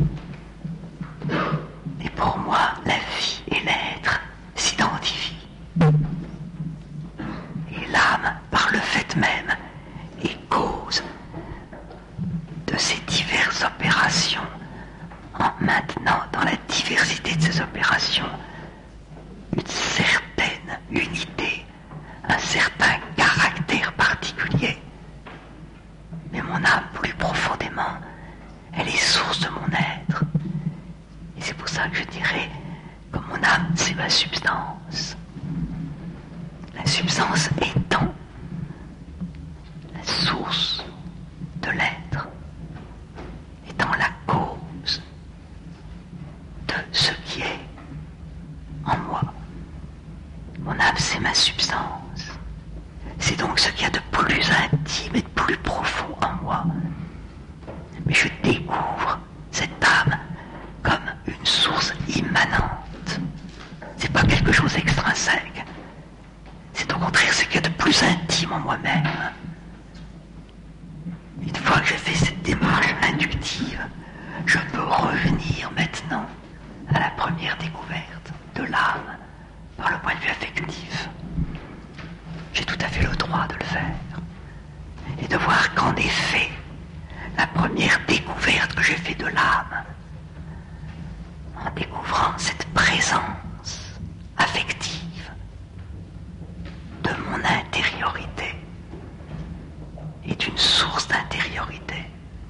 Et pour moi, la vie et l'être s'identifient. Et l'âme, par le fait même, est cause de ces diverses opérations, en maintenant dans la diversité de ces opérations une certaine unité, un certain caractère particulier. Mais source de mon être. Et c'est pour ça que je dirais que mon âme, c'est ma substance. La substance étant la source de l'être, étant la cause de ce qui est en moi. Mon âme, c'est ma substance. C'est donc ce qu'il y a de plus intime et de plus profond en moi. Mais je découvre cette âme comme une source immanente. C'est pas quelque chose d'extrinsèque. C'est au contraire ce qu'il y a de plus intime en moi-même. Une fois que j'ai fait cette démarche inductive, je peux revenir maintenant à la première découverte de l'âme par le point de vue affectif. J'ai tout à fait le droit de le faire. Et de voir qu'en effet, la première découverte que j'ai faite de l'âme, en découvrant cette présence affective de mon intériorité, est une source d'intériorité,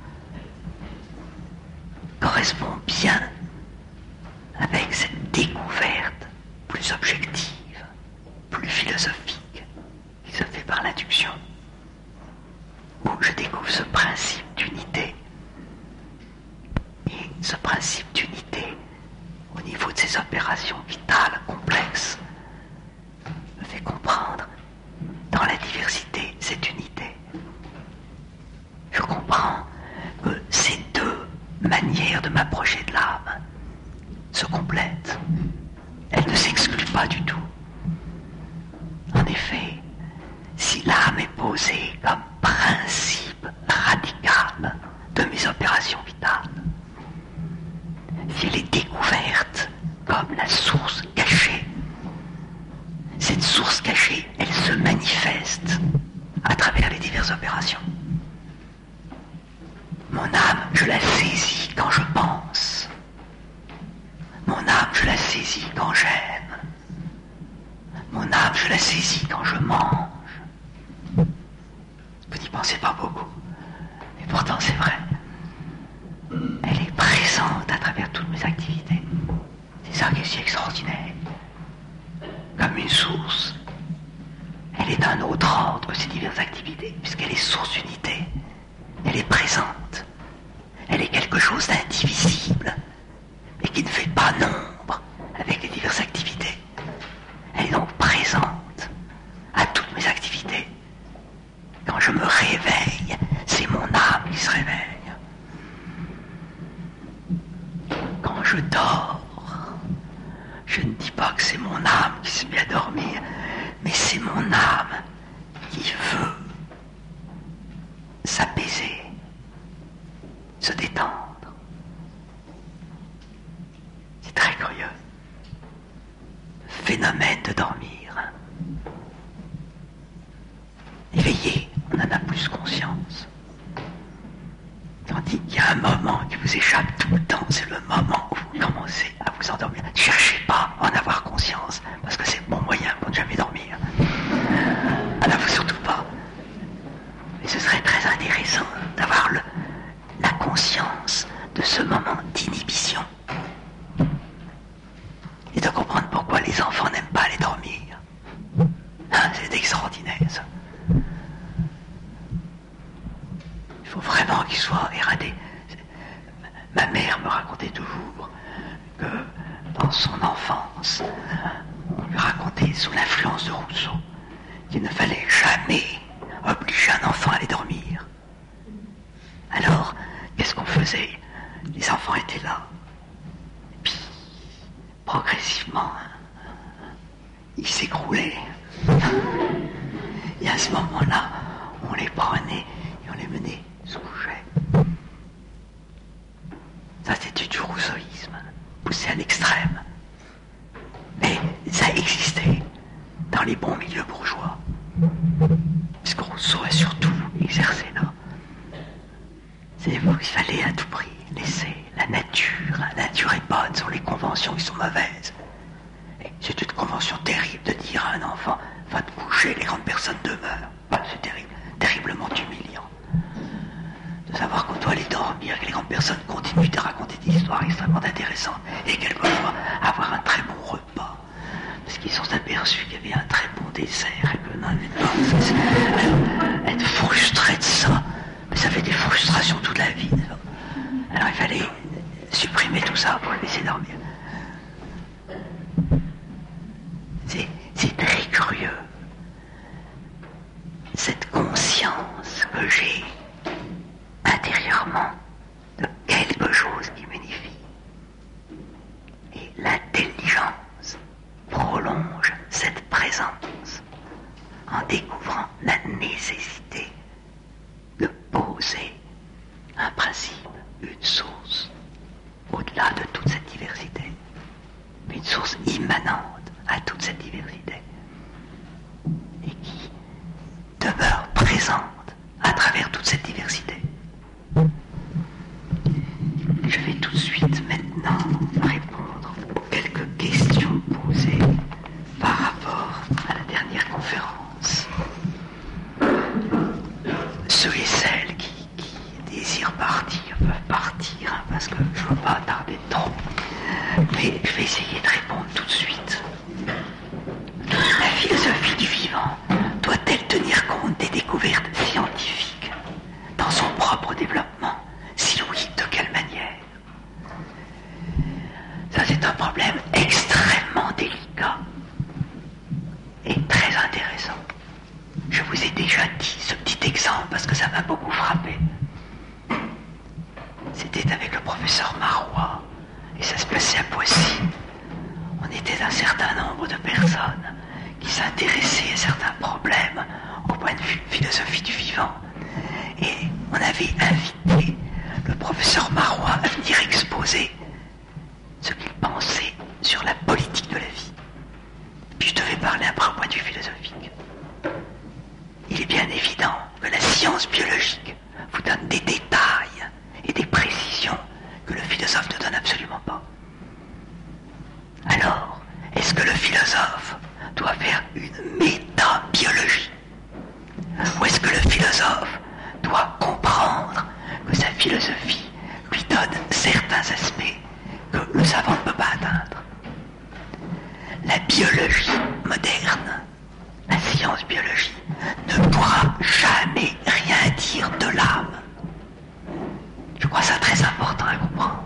correspond bien avec cette découverte plus objective, plus philosophique, qui se fait par l'induction, où je découvre ce principe d'unité. Et ce principe d'unité, au niveau de ces opérations vitales complexes, me fait comprendre dans la diversité cette unité. Je comprends que ces deux manières de m'approcher de l'âme se complètent. Elles ne s'excluent pas du tout. En effet, si l'âme est posée comme principe radical de mes opérations vitales, si elle est découverte comme la source cachée, cette source cachée, elle se manifeste à travers les diverses opérations. Mon âme, je la saisis quand je pense. Mon âme, je la saisis quand j'aime. Mon âme, je la saisis quand je mange. Vous n'y pensez pas beaucoup, mais pourtant c'est vrai. Elle est présente à travers toutes mes activités. C'est ça qui est si extraordinaire. Comme une source, elle est d'un autre ordre que ces diverses activités, puisqu'elle est source d'unité. Elle est présente. Elle est quelque chose d'indivisible, mais qui ne fait pas nombre avec les diverses activités. Elle est donc présente à toutes mes activités. Quand je me réveille, c'est mon âme qui se réveille. Quand je dors, je ne dis pas que c'est mon âme qui se met à dormir, mais c'est mon âme qui veut s'apaiser, se détendre. C'est très curieux. Phénomène de dormir. Éveillé, on en a plus conscience. Tandis qu'il y a un moment qui vous échappe tout le temps, c'est le moment où vous commencez à vous endormir. Ne cherchez pas à en avoir conscience, parce que c'est le bon moyen pour ne jamais dormir. Alors vous surtout pas. Mais ce serait très intéressant d'avoir le, la conscience de ce moment d'inhibition. Et de comprendre pourquoi les enfants n'aiment pas aller dormir. Hein, c'est extraordinaire ça. Il faut vraiment qu'ils soient éradiés. Ma mère me racontait toujours que dans son enfance, on lui racontait sous l'influence de Rousseau qu'il ne fallait jamais obliger un enfant à aller dormir. Alors, qu'est-ce qu'on faisait? Les enfants étaient là. Et puis, progressivement, ils s'écroulaient. Et à ce moment-là, on les prenait et on les menait se coucher. Ça, c'était du rousseauisme, poussé à l'extrême. Mais ça existait dans les bons milieux bourgeois. Puisque Rousseau a surtout exercé là. C'est vous qu'il fallait à tout prix laisser la nature. La nature est bonne, sur les conventions qui sont mauvaises. Et c'est une convention terrible de dire à un enfant, va te coucher, les grandes personnes demeurent. Ah, c'est terrible, terriblement humiliant. De savoir qu'on doit aller dormir, que les grandes personnes continuent de raconter des histoires extrêmement intéressantes et quelquefois avoir un très bon repas. Parce qu'ils sont aperçus qu'il y avait un très bon dessert et que non, pas. Être frustré de ça, mais ça fait des frustrations toute la vie. Alors il fallait supprimer tout ça pour le laisser dormir. C'est, c'est très curieux. Cette conscience que j'ai intérieurement de quelque chose qui m'unifie. Et l'intelligence prolonge cette présence en découvrant la nécessité de poser un principe, une source, au-delà de toute cette diversité, une source immanente à toute cette diversité, et qui demeure présente à travers toute cette diversité. Je vais tout de suite maintenant répondre aux quelques questions posées par rapport à la dernière conférence. Ceux et celles qui, qui désirent partir peuvent partir, hein, parce que je ne veux pas tarder trop. Mais je vais essayer de répondre tout de suite. La philosophie du vivant doit-elle tenir compte des découvertes scientifiques dans son propre développement? Si oui, de quelle manière? Ça, c'est un problème extrêmement délicat et très intéressant. Je vous ai déjà dit ce petit exemple parce que ça m'a beaucoup frappé. C'était avec le professeur Marois et ça se passait à Poissy. On était un certain nombre de personnes qui s'intéressaient à certains problèmes au point de vue philosophie du vivant. Et on avait invité le professeur Marois à venir exposer ce qu'il pensait sur la politique de la vie. Puis je devais parler après au point de vue philosophique. Il est bien évident que la science biologique vous donne des détails et des précisions que le philosophe ne donne absolument pas. Alors, est-ce que le philosophe doit faire une métabiologie? Ou est-ce que le philosophe doit comprendre que sa philosophie lui donne certains aspects que le savant ne peut pas atteindre? La biologie moderne, la science biologie, ne pourra jamais rien dire de l'âme. Je crois ça très important à comprendre.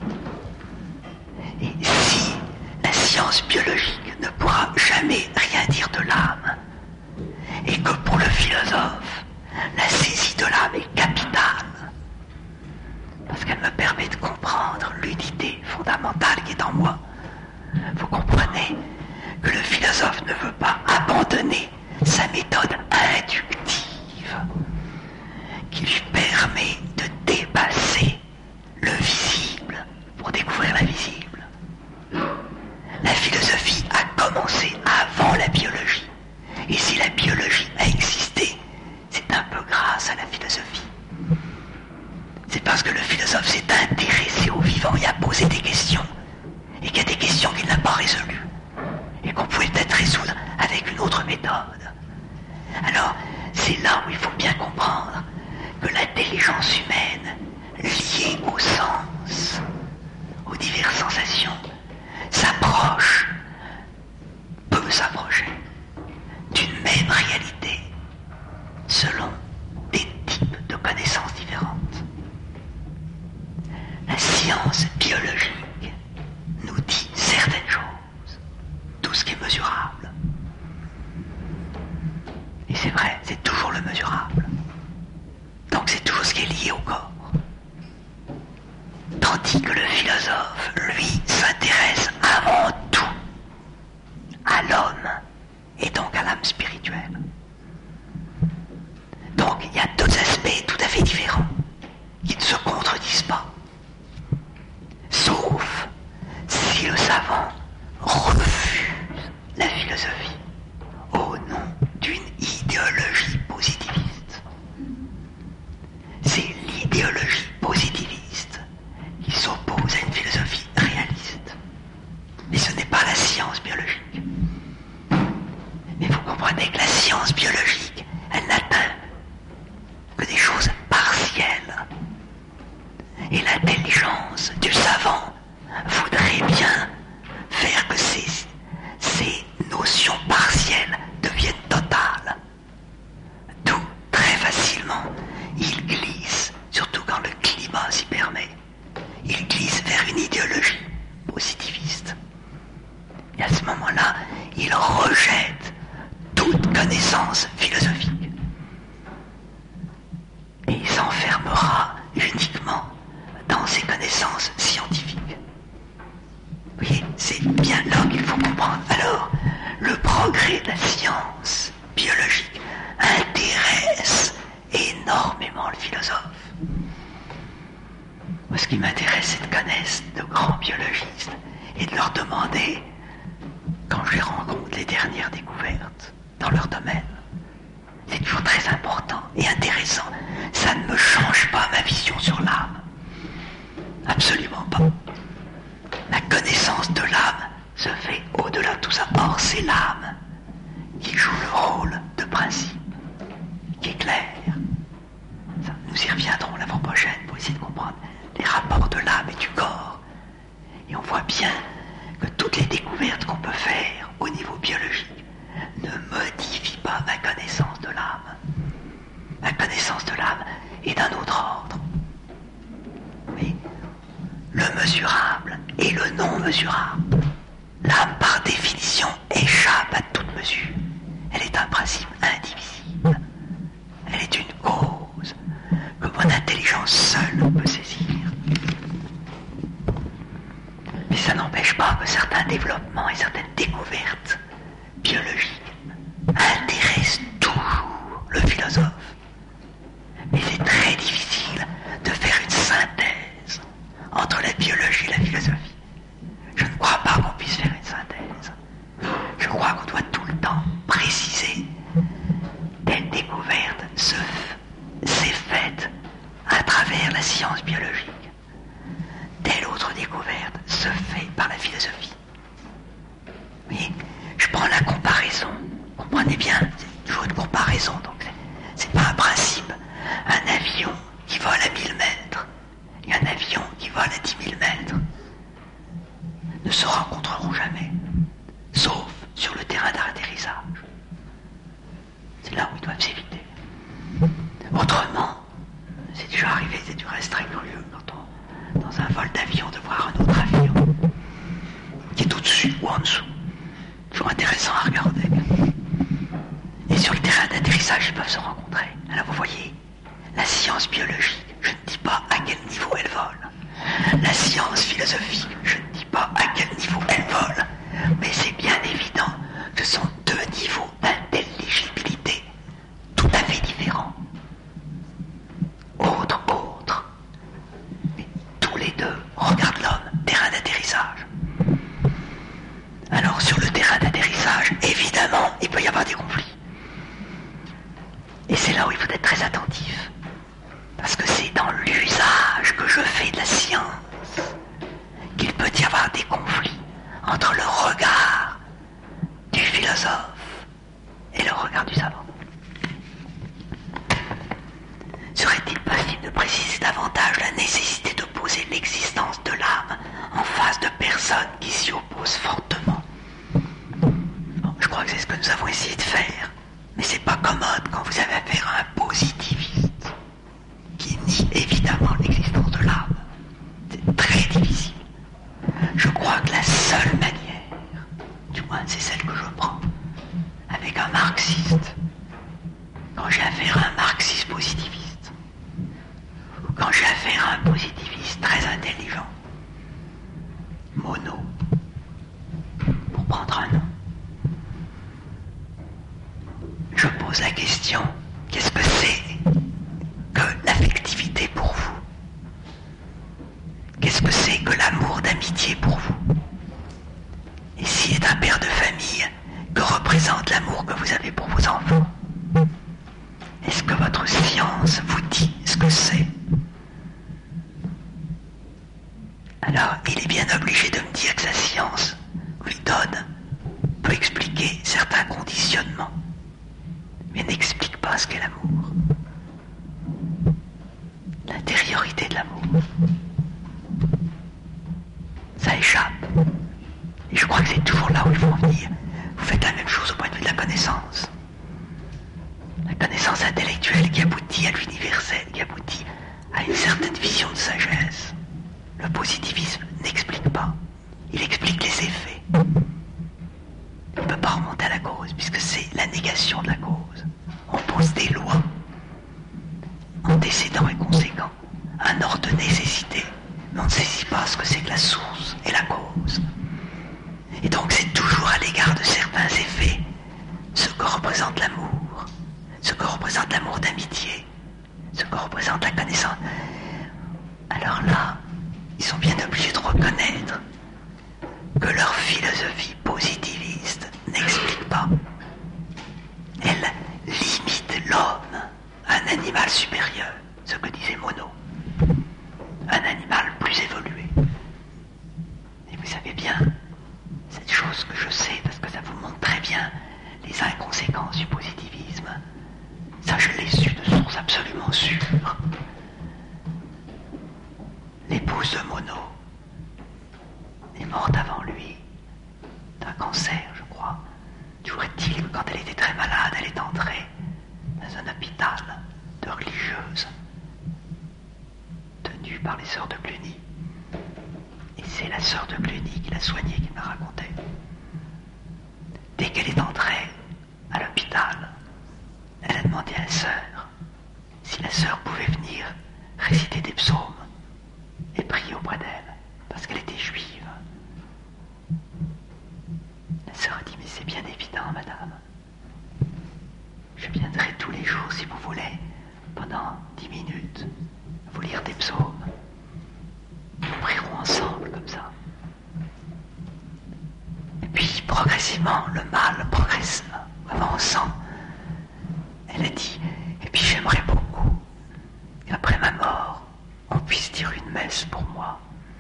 Et si la science biologique ne pourra jamais rien dire de l'âme, et que pour le philosophe, la saisie de l'âme est capitale, parce qu'elle me permet de comprendre l'unité fondamentale qui est en moi, vous comprenez que le philosophe ne veut pas abandonner sa méthode inductive qui lui permet de dépasser le visible pour découvrir l'invisible. La philosophie a commencé avant la biologie. Et si la biologie a existé, c'est un peu grâce à la philosophie. C'est parce que le philosophe s'est intéressé au vivant et a posé des questions, et qu'il y a des questions qu'il n'a pas résolues, et qu'on pouvait peut-être résoudre avec une autre méthode. Alors, c'est là où il faut bien comprendre que l'intelligence humaine, liée au sens, aux diverses sensations, s'approche, peut s'approcher d'une même réalité selon des types de connaissances différentes. La science biologique nous dit certaines choses, tout ce qui est mesurable. Et c'est vrai, c'est toujours le mesurable. Donc c'est toujours ce qui est lié au corps. Tandis que le philosophe, lui, s'intéresse avant tout à l'homme et donc à l'âme spirituelle. Donc il y a deux aspects tout à fait différents qui ne se contredisent pas. Sauf si le savant refuse la philosophie au nom d'une idéologie positiviste. C'est l'idéologie positiviste qui s'oppose à une philosophie réaliste. Mais ce n'est pas la science biologique. Mais vous comprenez que la science biologique, elle n'atteint que des choses partielles vers une idéologie positiviste. Et à ce moment-là, il rejette toute connaissance philosophique. Et il s'enfermera uniquement dans ses connaissances scientifiques. Vous voyez, c'est bien là qu'il faut comprendre. Alors, le progrès de la science biologique intéresse énormément le philosophe. Moi, ce qui m'intéresse, c'est de connaître de grands biologistes et de leur demander, quand je les rencontre, les dernières découvertes dans leur domaine. C'est toujours très important et intéressant. Ça ne me change pas ma vision sur l'âme. Absolument pas. La connaissance de l'âme se fait au-delà de tout ça. Or, c'est l'âme qui joue le rôle de principe, qui est clair. Ça, nous y reviendrons la fois prochaine pour essayer de comprendre les rapports de l'âme et du corps. Et on voit bien que toutes les découvertes qu'on peut faire au niveau biologique ne modifient pas ma connaissance de l'âme. Ma connaissance de l'âme est d'un autre ordre. Oui. Le mesurable et le non mesurable. L'âme, par définition, échappe à toute mesure. Elle est un principe indivisible. Elle est une cause que mon intelligence seule peut saisir. Mais ça n'empêche pas que certains développements et certaines découvertes biologiques intéressent toujours le philosophe. Mais c'est très difficile de faire une synthèse entre la biologie et la philosophie. Je ne crois pas qu'on puisse faire une synthèse. Je crois qu'on doit tout le temps préciser telle découverte se f- s'est faite à travers la science biologique. Telle autre découverte se fait par la philosophie. Oui, je prends la comparaison. Comprenez bien, c'est toujours une comparaison, donc c'est, c'est pas un principe. Un avion qui vole à mille mètres et un avion qui vole à dix mille mètres ne se rencontreront jamais, sauf sur le terrain d'atterrissage. C'est là où ils doivent s'éviter. Autrement, c'est déjà arrivé, c'est du reste très curieux quand on, dans un vol d'avion, de voir un autre avion qui est au-dessus ou en dessous. Toujours intéressant à regarder. Et sur le terrain d'atterrissage, ils peuvent se rencontrer. Alors vous voyez, la science biologique, je ne dis pas à quel niveau elle vole. La science philosophique, je ne dis pas à quel niveau elle vole. Mais c'est bien évident que ce sont deux niveaux d'intelligibilité tout à fait différents. Autre, autre. Mais tous les deux regardent l'homme, terrain d'atterrissage. Alors sur le terrain d'atterrissage, évidemment, il peut y avoir des conflits. Et c'est là où il faut être très attentif. Parce que c'est dans l'usage que je fais de la science qu'il peut y avoir des conflits entre le regard du philosophe et le regard du savant. Serait-il possible de préciser davantage la nécessité de poser l'existence de l'âme en face de personnes qui s'y opposent fortement? Bon, je crois que c'est ce que nous avons essayé de faire, mais c'est pas commode quand vous avez affaire à un positiviste qui nie évidemment l'existence de l'âme. C'est très difficile. Je crois que la seule manière, du moins c'est celle que je prends, avec un marxiste, quand j'ai affaire à un marxiste positiviste, ou quand j'ai affaire à un positiviste très intelligent, Mono, pour prendre un nom, je pose la question, qu'est-ce que c'est que l'affectivité pour vous? Qu'est-ce que c'est que l'amour d'amitié pour vous? Et s'il est un père de famille, que représente l'amour que vous avez pour vos enfants? Est-ce que votre science vous dit ce que c'est? Alors, il est bien obligé de me dire que sa science lui donne, peut expliquer certains conditionnements, mais n'explique pas ce qu'est l'amour. L'intériorité de l'amour. Ça échappe. Et je crois que c'est toujours là où il faut en venir. Vous faites la même chose au point de vue de la connaissance. La connaissance intellectuelle qui aboutit à l'universel, qui aboutit à une certaine vision de sagesse. Le positivisme n'explique pas, il explique les effets. Il ne peut pas remonter à la cause, puisque c'est la négation de la cause. On pose des lois, antécédents et conséquents, un ordre de nécessité, mais on ne saisit pas ce que c'est que la source et la cause. Et donc c'est toujours à l'égard de certains effets ce que représente l'amour, ce que représente l'amour d'amitié, ce que représente la connaissance. Alors là, ils sont bien obligés de reconnaître que leur philosophie positiviste n'explique pas. Elle limite l'homme à un animal supérieur, ce que disait Monod, un animal plus évolué. Et vous savez bien, cette chose que je sais, parce que ça vous montre très bien les inconséquences du positivisme, ça je l'ai su de source absolument sûre. L'épouse de Monod est morte avant lui d'un cancer, je crois. Toujours est-il que quand elle était très malade, elle est entrée dans un hôpital de religieuses tenu par les sœurs de Cluny. Et c'est la sœur de Cluny qui l'a soignée qui m'a raconté. Dès qu'elle est entrée à l'hôpital, elle a demandé à la sœur si la sœur pouvait venir réciter des psaumes et prier auprès d'elle, parce qu'elle était juive. La sœur a dit, mais c'est bien évident, madame. Je viendrai tous les jours, si vous voulez, pendant dix minutes, vous lire des psaumes. Nous prierons ensemble, comme ça. Et puis, progressivement, le mal progresse, avançant. Elle a dit, et puis j'aimerais beaucoup qu'après ma mort, on puisse dire une messe pour moi.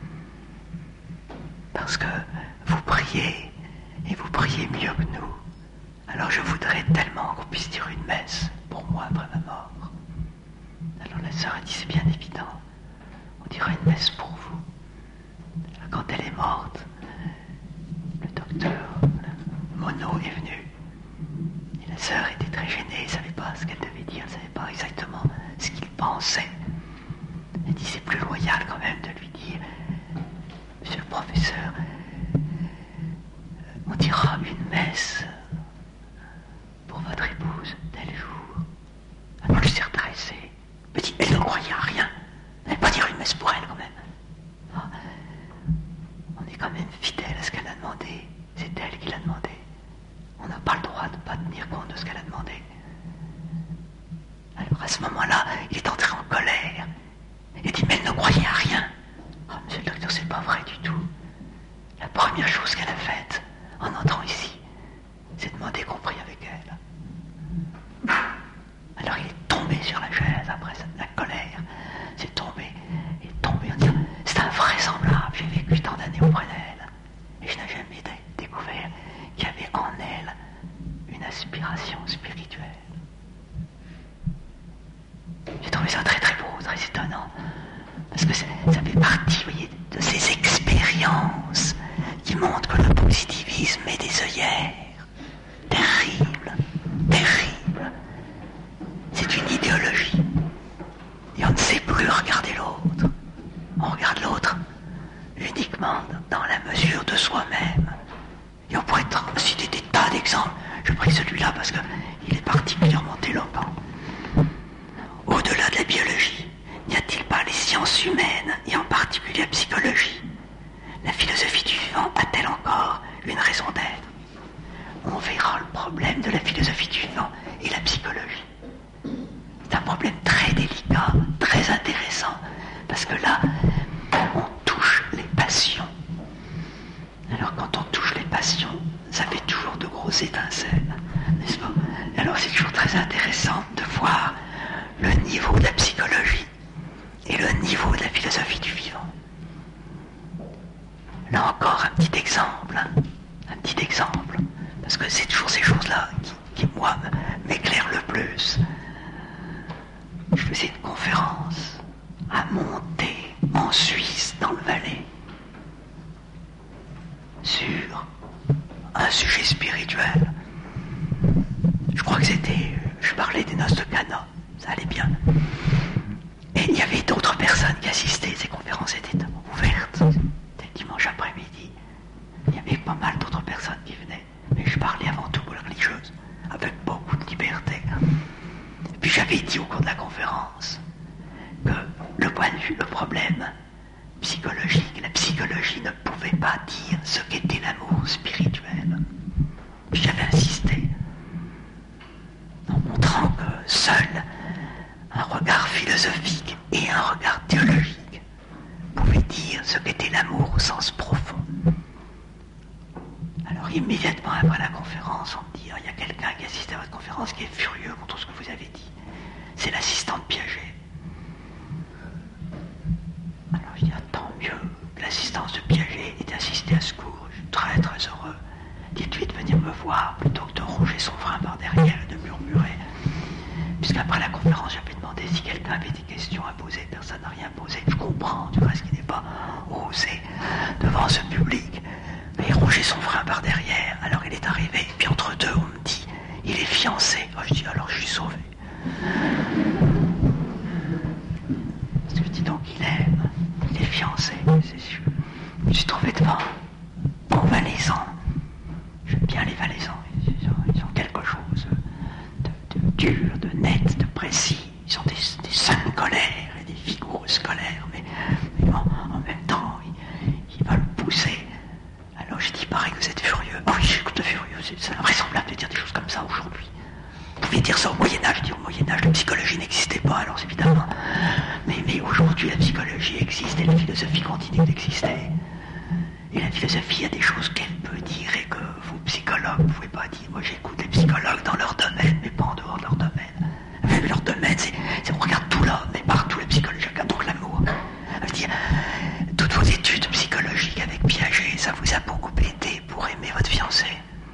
Parce que vous priez, et vous priez mieux que nous. Alors je voudrais tellement qu'on puisse dire une messe pour moi après ma mort. Alors la sœur a dit, c'est bien évident, on dira une messe pour vous. Alors, quand elle est morte, le docteur Monod est venu. Et la sœur était très gênée, elle ne savait pas ce qu'elle devait dire, elle ne savait pas exactement ce qu'il pensait. Elle dit, c'est plus loyal quand même de lui dire, monsieur le professeur, on dira une messe pour votre épouse tel jour. Alors je suis redressé. Elle me dit, elle ne croyait à rien. Elle n'allait pas dire une messe pour elle quand même. Ah, on est quand même fidèle à ce qu'elle a demandé. C'est elle qui l'a demandé. On n'a pas le droit de ne pas tenir compte de ce qu'elle a demandé. Alors à ce moment-là, il est entré en colère. Il dit, mais elle ne croyait à rien. Ah, monsieur le docteur, c'est pas vrai du tout. La première chose qu'elle a faite en entrant ici, c'est demander qu'on prie avec elle. Alors il est tombé sur la chaise après la colère. C'est tombé, il est tombé en disant, c'est invraisemblable, j'ai vécu tant d'années auprès d'elle. Et je n'ai jamais découvert qu'il y avait en elle une aspiration spirituelle. J'ai trouvé ça très très beau, très étonnant. Parce que ça, ça fait partie, vous voyez, de ces expériences qui montrent que le positivisme est des œillères. Terrible, terrible. C'est une idéologie. Et on ne sait plus regarder l'autre. On regarde l'autre uniquement dans la mesure de soi-même. Et on pourrait citer des tas d'exemples. Je prie celui-là parce qu'il est particulièrement éloquent. Au-delà de la biologie, n'y a-t-il pas les sciences humaines, et en particulier la psychologie? La philosophie du vivant a-t-elle encore une raison d'être? On verra le problème de la philosophie du vivant et la psychologie. C'est un problème très délicat, très intéressant, parce que là, on touche les passions. Alors quand on touche les passions, ça fait toujours de grosses étincelles, n'est-ce pas? Alors c'est toujours très intéressant de voir le niveau de la psychologie et le niveau de la philosophie du vivant. Là encore, un petit exemple, hein, un petit exemple, parce que c'est toujours ces choses-là qui, qui moi, m'éclairent le plus. Je faisais une conférence à Monter, en Suisse, dans le Valais, sur un sujet spirituel. Je crois que c'était, je parlais des noces de Cana, ça allait bien. Et il y avait d'autres personnes qui assistaient, ces conférences étaient ouverte. C'était le dimanche après-midi. Il y avait pas mal d'autres personnes qui venaient, mais je parlais avant tout pour les religieuses, avec beaucoup de liberté. Et puis j'avais dit au cours de la conférence que le point de vue, le problème psychologique, la psychologie ne pouvait pas dire ce qu'était l'amour spirituel. Puis j'avais insisté, en montrant que seul un regard philosophique et un regard théologique pouvaient dire ce qu'était l'amour au sens profond. Alors immédiatement après la conférence, on me dit, il y a quelqu'un qui assiste à votre conférence qui est furieux contre ce que vous avez dit. C'est l'assistante Piaget. Alors je dis, ah, tant mieux que l'assistance de Piaget ait assisté à ce cours. Je suis très très heureux. Dites-lui de venir me voir plutôt que de ronger son frein par derrière et de murmurer. Puisqu'après la conférence, j'avais demandé si quelqu'un avait des questions à poser. Personne n'a rien posé. Je comprends du reste qu'il n'est pas osé devant ce public. Mais il rongeait son frein par derrière. Alors il est arrivé. Et puis entre deux, on me dit, il est fiancé. Oh, je dis, alors je suis sauvé. Parce que je dis donc, il aime. Il est fiancé, c'est sûr. Je me suis trouvé devant un valaisan. J'aime bien les valaisans. Ils ont, ils ont quelque chose de, de dur, de net, de précis. Ils ont des, des seins colères et des figures scolaires. Mais, mais en, en même temps, ils, ils veulent pousser. Alors j'ai dit, pareil que vous êtes furieux. Oh oui, je suis tout à fait furieux. C'est, c'est invraisemblable de dire des choses comme ça aujourd'hui. Vous pouvez dire ça au Moyen-Âge. Je dis, au Moyen-Âge, la psychologie n'existait pas, alors évidemment. Mais, mais aujourd'hui, la psychologie existe et la philosophie continue d'exister. Et la philosophie a des choses qu'elle peut dire et que vous, psychologues, vous ne pouvez pas dire. Moi, j'écoute les psychologues dans leur domaine, mais pas en dehors de leur domaine. Mais leur domaine, c'est, c'est on regarde tout l'homme, mais partout la psychologie regarde donc l'amour. Je veux dire, toutes vos études psychologiques avec Piaget, ça vous a beaucoup aidé pour aimer votre fiancé.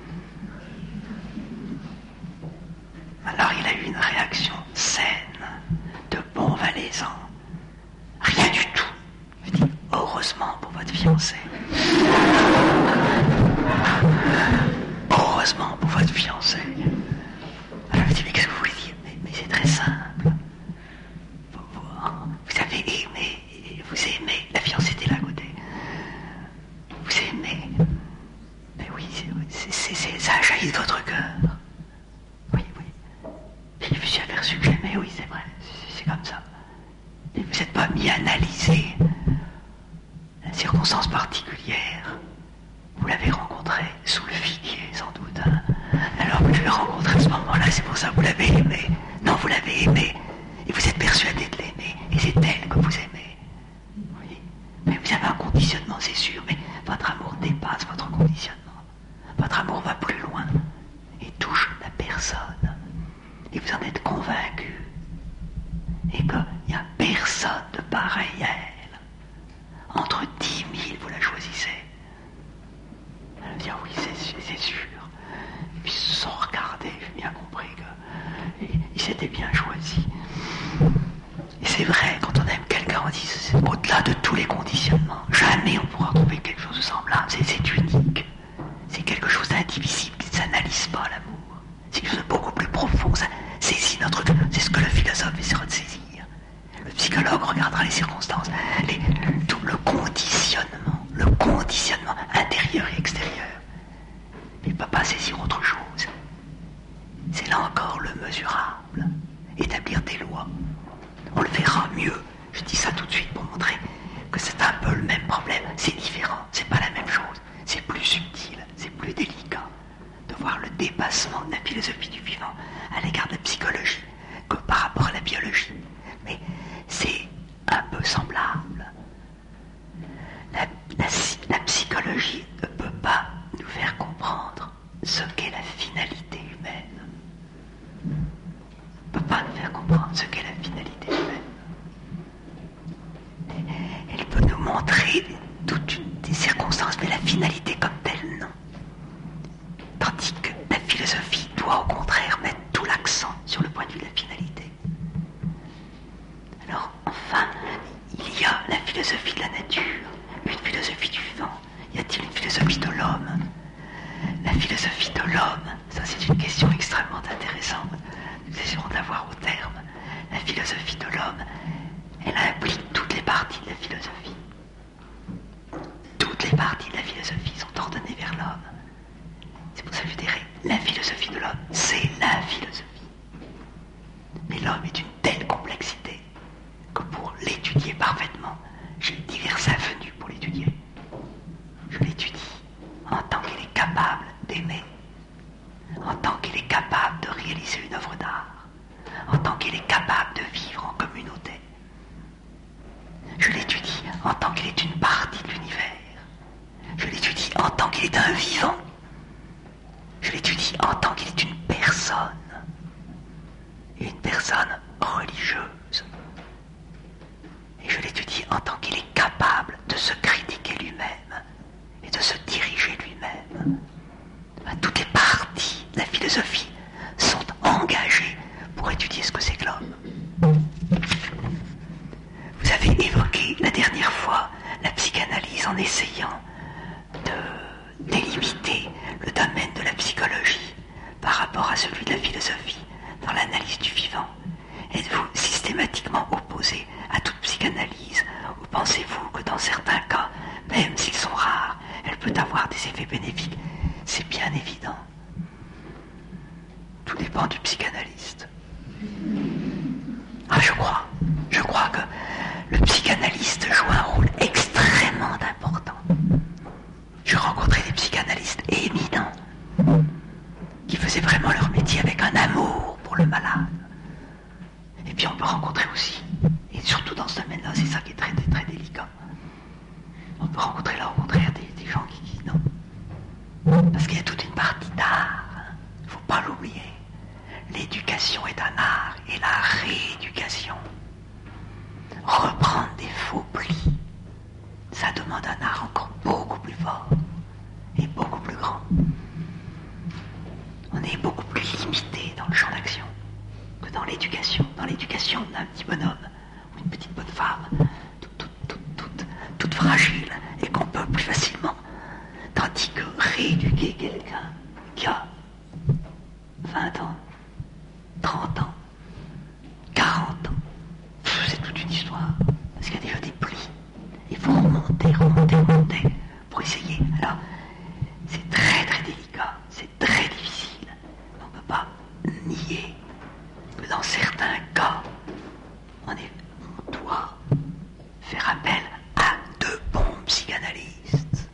Alors il a eu une réaction saine, de bon valaisan. Rien du tout. Je dis, heureusement pour votre fiancé. Heureusement pour votre fiancé. Alors je dis, mais qu'est-ce que vous voulez dire? Mais, mais c'est très simple. Vous, vous, vous avez aimé, vous aimez, la fiancée était là à côté. Vous aimez. Mais oui, c'est, c'est, c'est, ça a jailli de votre cœur. Oui, oui. Puis je me suis aperçu que j'aimais, oui, c'est vrai, c'est, c'est comme ça. Et vous n'êtes pas mis à analyser la circonstance particulière. Vous l'avez rencontré sous le figuier, sans doute. Hein. Alors vous l'avez rencontré à ce moment-là, c'est pour ça que vous l'avez aimé. Non, vous l'avez aimé, et vous êtes persuadé de l'aimer, et c'est elle que vous aimez. Oui. Mais vous avez un conditionnement, c'est sûr, mais votre amour dépasse votre conditionnement. Votre amour va plus loin, et touche la personne. Et vous en êtes convaincu. Et qu'il n'y a personne de pareil à elle. Entre dix mille, vous la choisissez. Elle me dit, ah oui, c'est, c'est sûr. Et puis sans regarder, j'ai bien compris qu'il s'était bien choisi. Et c'est vrai, quand on aime quelqu'un, on dit, c'est au-delà de tous les conditionnements. Jamais on pourra trouver quelque chose de semblable. C'est, c'est unique. C'est quelque chose d'indivisible qui ne s'analyse pas, l'amour. C'est quelque chose de beaucoup plus profond. Ça saisit notre... C'est ce que le philosophe essaiera de saisir. Le psychologue regardera les circonstances, les, tout le conditionnement, le conditionnement intérieur et extérieur. Il ne peut pas saisir autre chose. C'est là encore le mesurable. Établir des lois. On le verra mieux. Je dis ça tout de suite pour montrer que c'est un peu le même problème. C'est différent, c'est pas la même chose. C'est plus subtil, c'est plus délicat de voir le dépassement de la philosophie du vivant à l'égard de la psychologie que par rapport à la biologie. Mais c'est un peu semblable. La, la, la psychologie ne peut pas nous faire comprendre ce qu'est la finalité humaine. Ne peut pas nous faire comprendre ce qu'est la finalité humaine. Elle peut nous montrer toutes une, des circonstances, mais la finalité comme telle, non. Tandis que la philosophie doit au contraire mettre tout l'accent sur le point de vue de la finalité. Alors, enfin, il y a la philosophie de la nature, une philosophie du vivant. Y a-t-il une philosophie de l'homme? La philosophie de l'homme, ça c'est une question extrêmement intéressante. Nous essaierons de la voir au terme. La philosophie de l'homme, elle implique toutes les parties de la philosophie. parties de la philosophie sont ordonnées vers l'homme. C'est pour ça que je dirais, la philosophie de l'homme, c'est la philosophie. Mais l'homme est d'une telle complexité que pour l'étudier parfaitement, j'ai diverses avenues pour l'étudier. Je l'étudie en tant qu'il est capable d'aimer, en tant qu'il est capable de réaliser une œuvre d'art, en tant qu'il est capable de vivre en communauté. Je l'étudie en tant qu'il est une partie de l'univers. Je l'étudie en tant qu'il est un vivant. Je l'étudie en tant qu'il est une personne. Une personne religieuse. Et je l'étudie en tant qu'il est capable de se critiquer lui-même et de se diriger lui-même. Toutes les parties de la philosophie sont engagées pour étudier ce que c'est que l'homme. Vous avez évoqué la dernière fois la psychanalyse en essayant de délimiter le domaine de la psychologie par rapport à celui de la philosophie dans l'analyse du vivant. Êtes-vous systématiquement opposé à toute psychanalyse ou pensez-vous que dans certains cas, même s'ils sont rares, elle peut avoir des effets bénéfiques? C'est bien évident. Tout dépend du psychanalyste. Ah, je crois. Je crois que le psychanalyste joue un rôle extrêmement important. Je rencontrais des psychanalystes éminents qui faisaient vraiment leur métier avec un amour pour le malade. Et puis on peut rencontrer aussi, et surtout dans ce domaine-là, c'est ça qui est très, très, très délicat. On peut rencontrer là au contraire des, des gens qui disent non. Parce qu'il y a toute une partie d'art, il ne faut pas l'oublier. L'éducation est un art et la rééducation. Reprendre des faux plis, ça demande un art encore beaucoup plus fort et beaucoup plus grand. On est beaucoup plus limité dans le champ d'action que dans l'éducation. Dans l'éducation, on a un petit bonhomme ou une petite bonne femme, toute, toute, toute, toute, toute fragile et qu'on peut plus facilement. Tandis que rééduquer quelqu'un qui a vingt ans, trente ans, quarante ans, c'est toute une histoire. Parce qu'il y a déjà des plis. Il faut remonter, remonter, remonter pour essayer. Alors, c'est très très délicat, c'est très difficile. On ne peut pas nier que dans certains cas, on, est, on doit faire appel à de bons psychanalystes.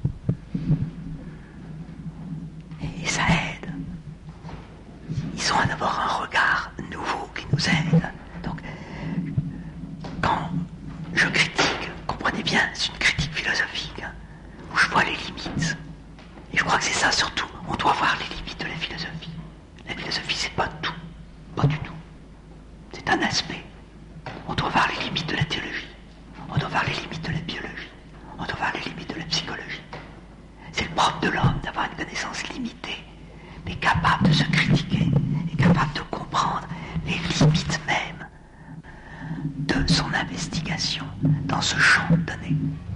Et ça aide. Ils ont d'abord un regard nouveau qui nous aide. Donc, quand je critique, comprenez bien, c'est une critique philosophique, hein, où je vois les limites. Et je crois que c'est ça surtout, on doit voir les limites de la philosophie. La philosophie, c'est pas tout, pas du tout. C'est un aspect. On doit voir les limites de la théologie, on doit voir les limites de la biologie, on doit voir les limites de la psychologie. C'est le propre de l'homme d'avoir une connaissance limitée, mais capable de se critiquer, et capable de comprendre les limites même de son investigation dans ce champ donné.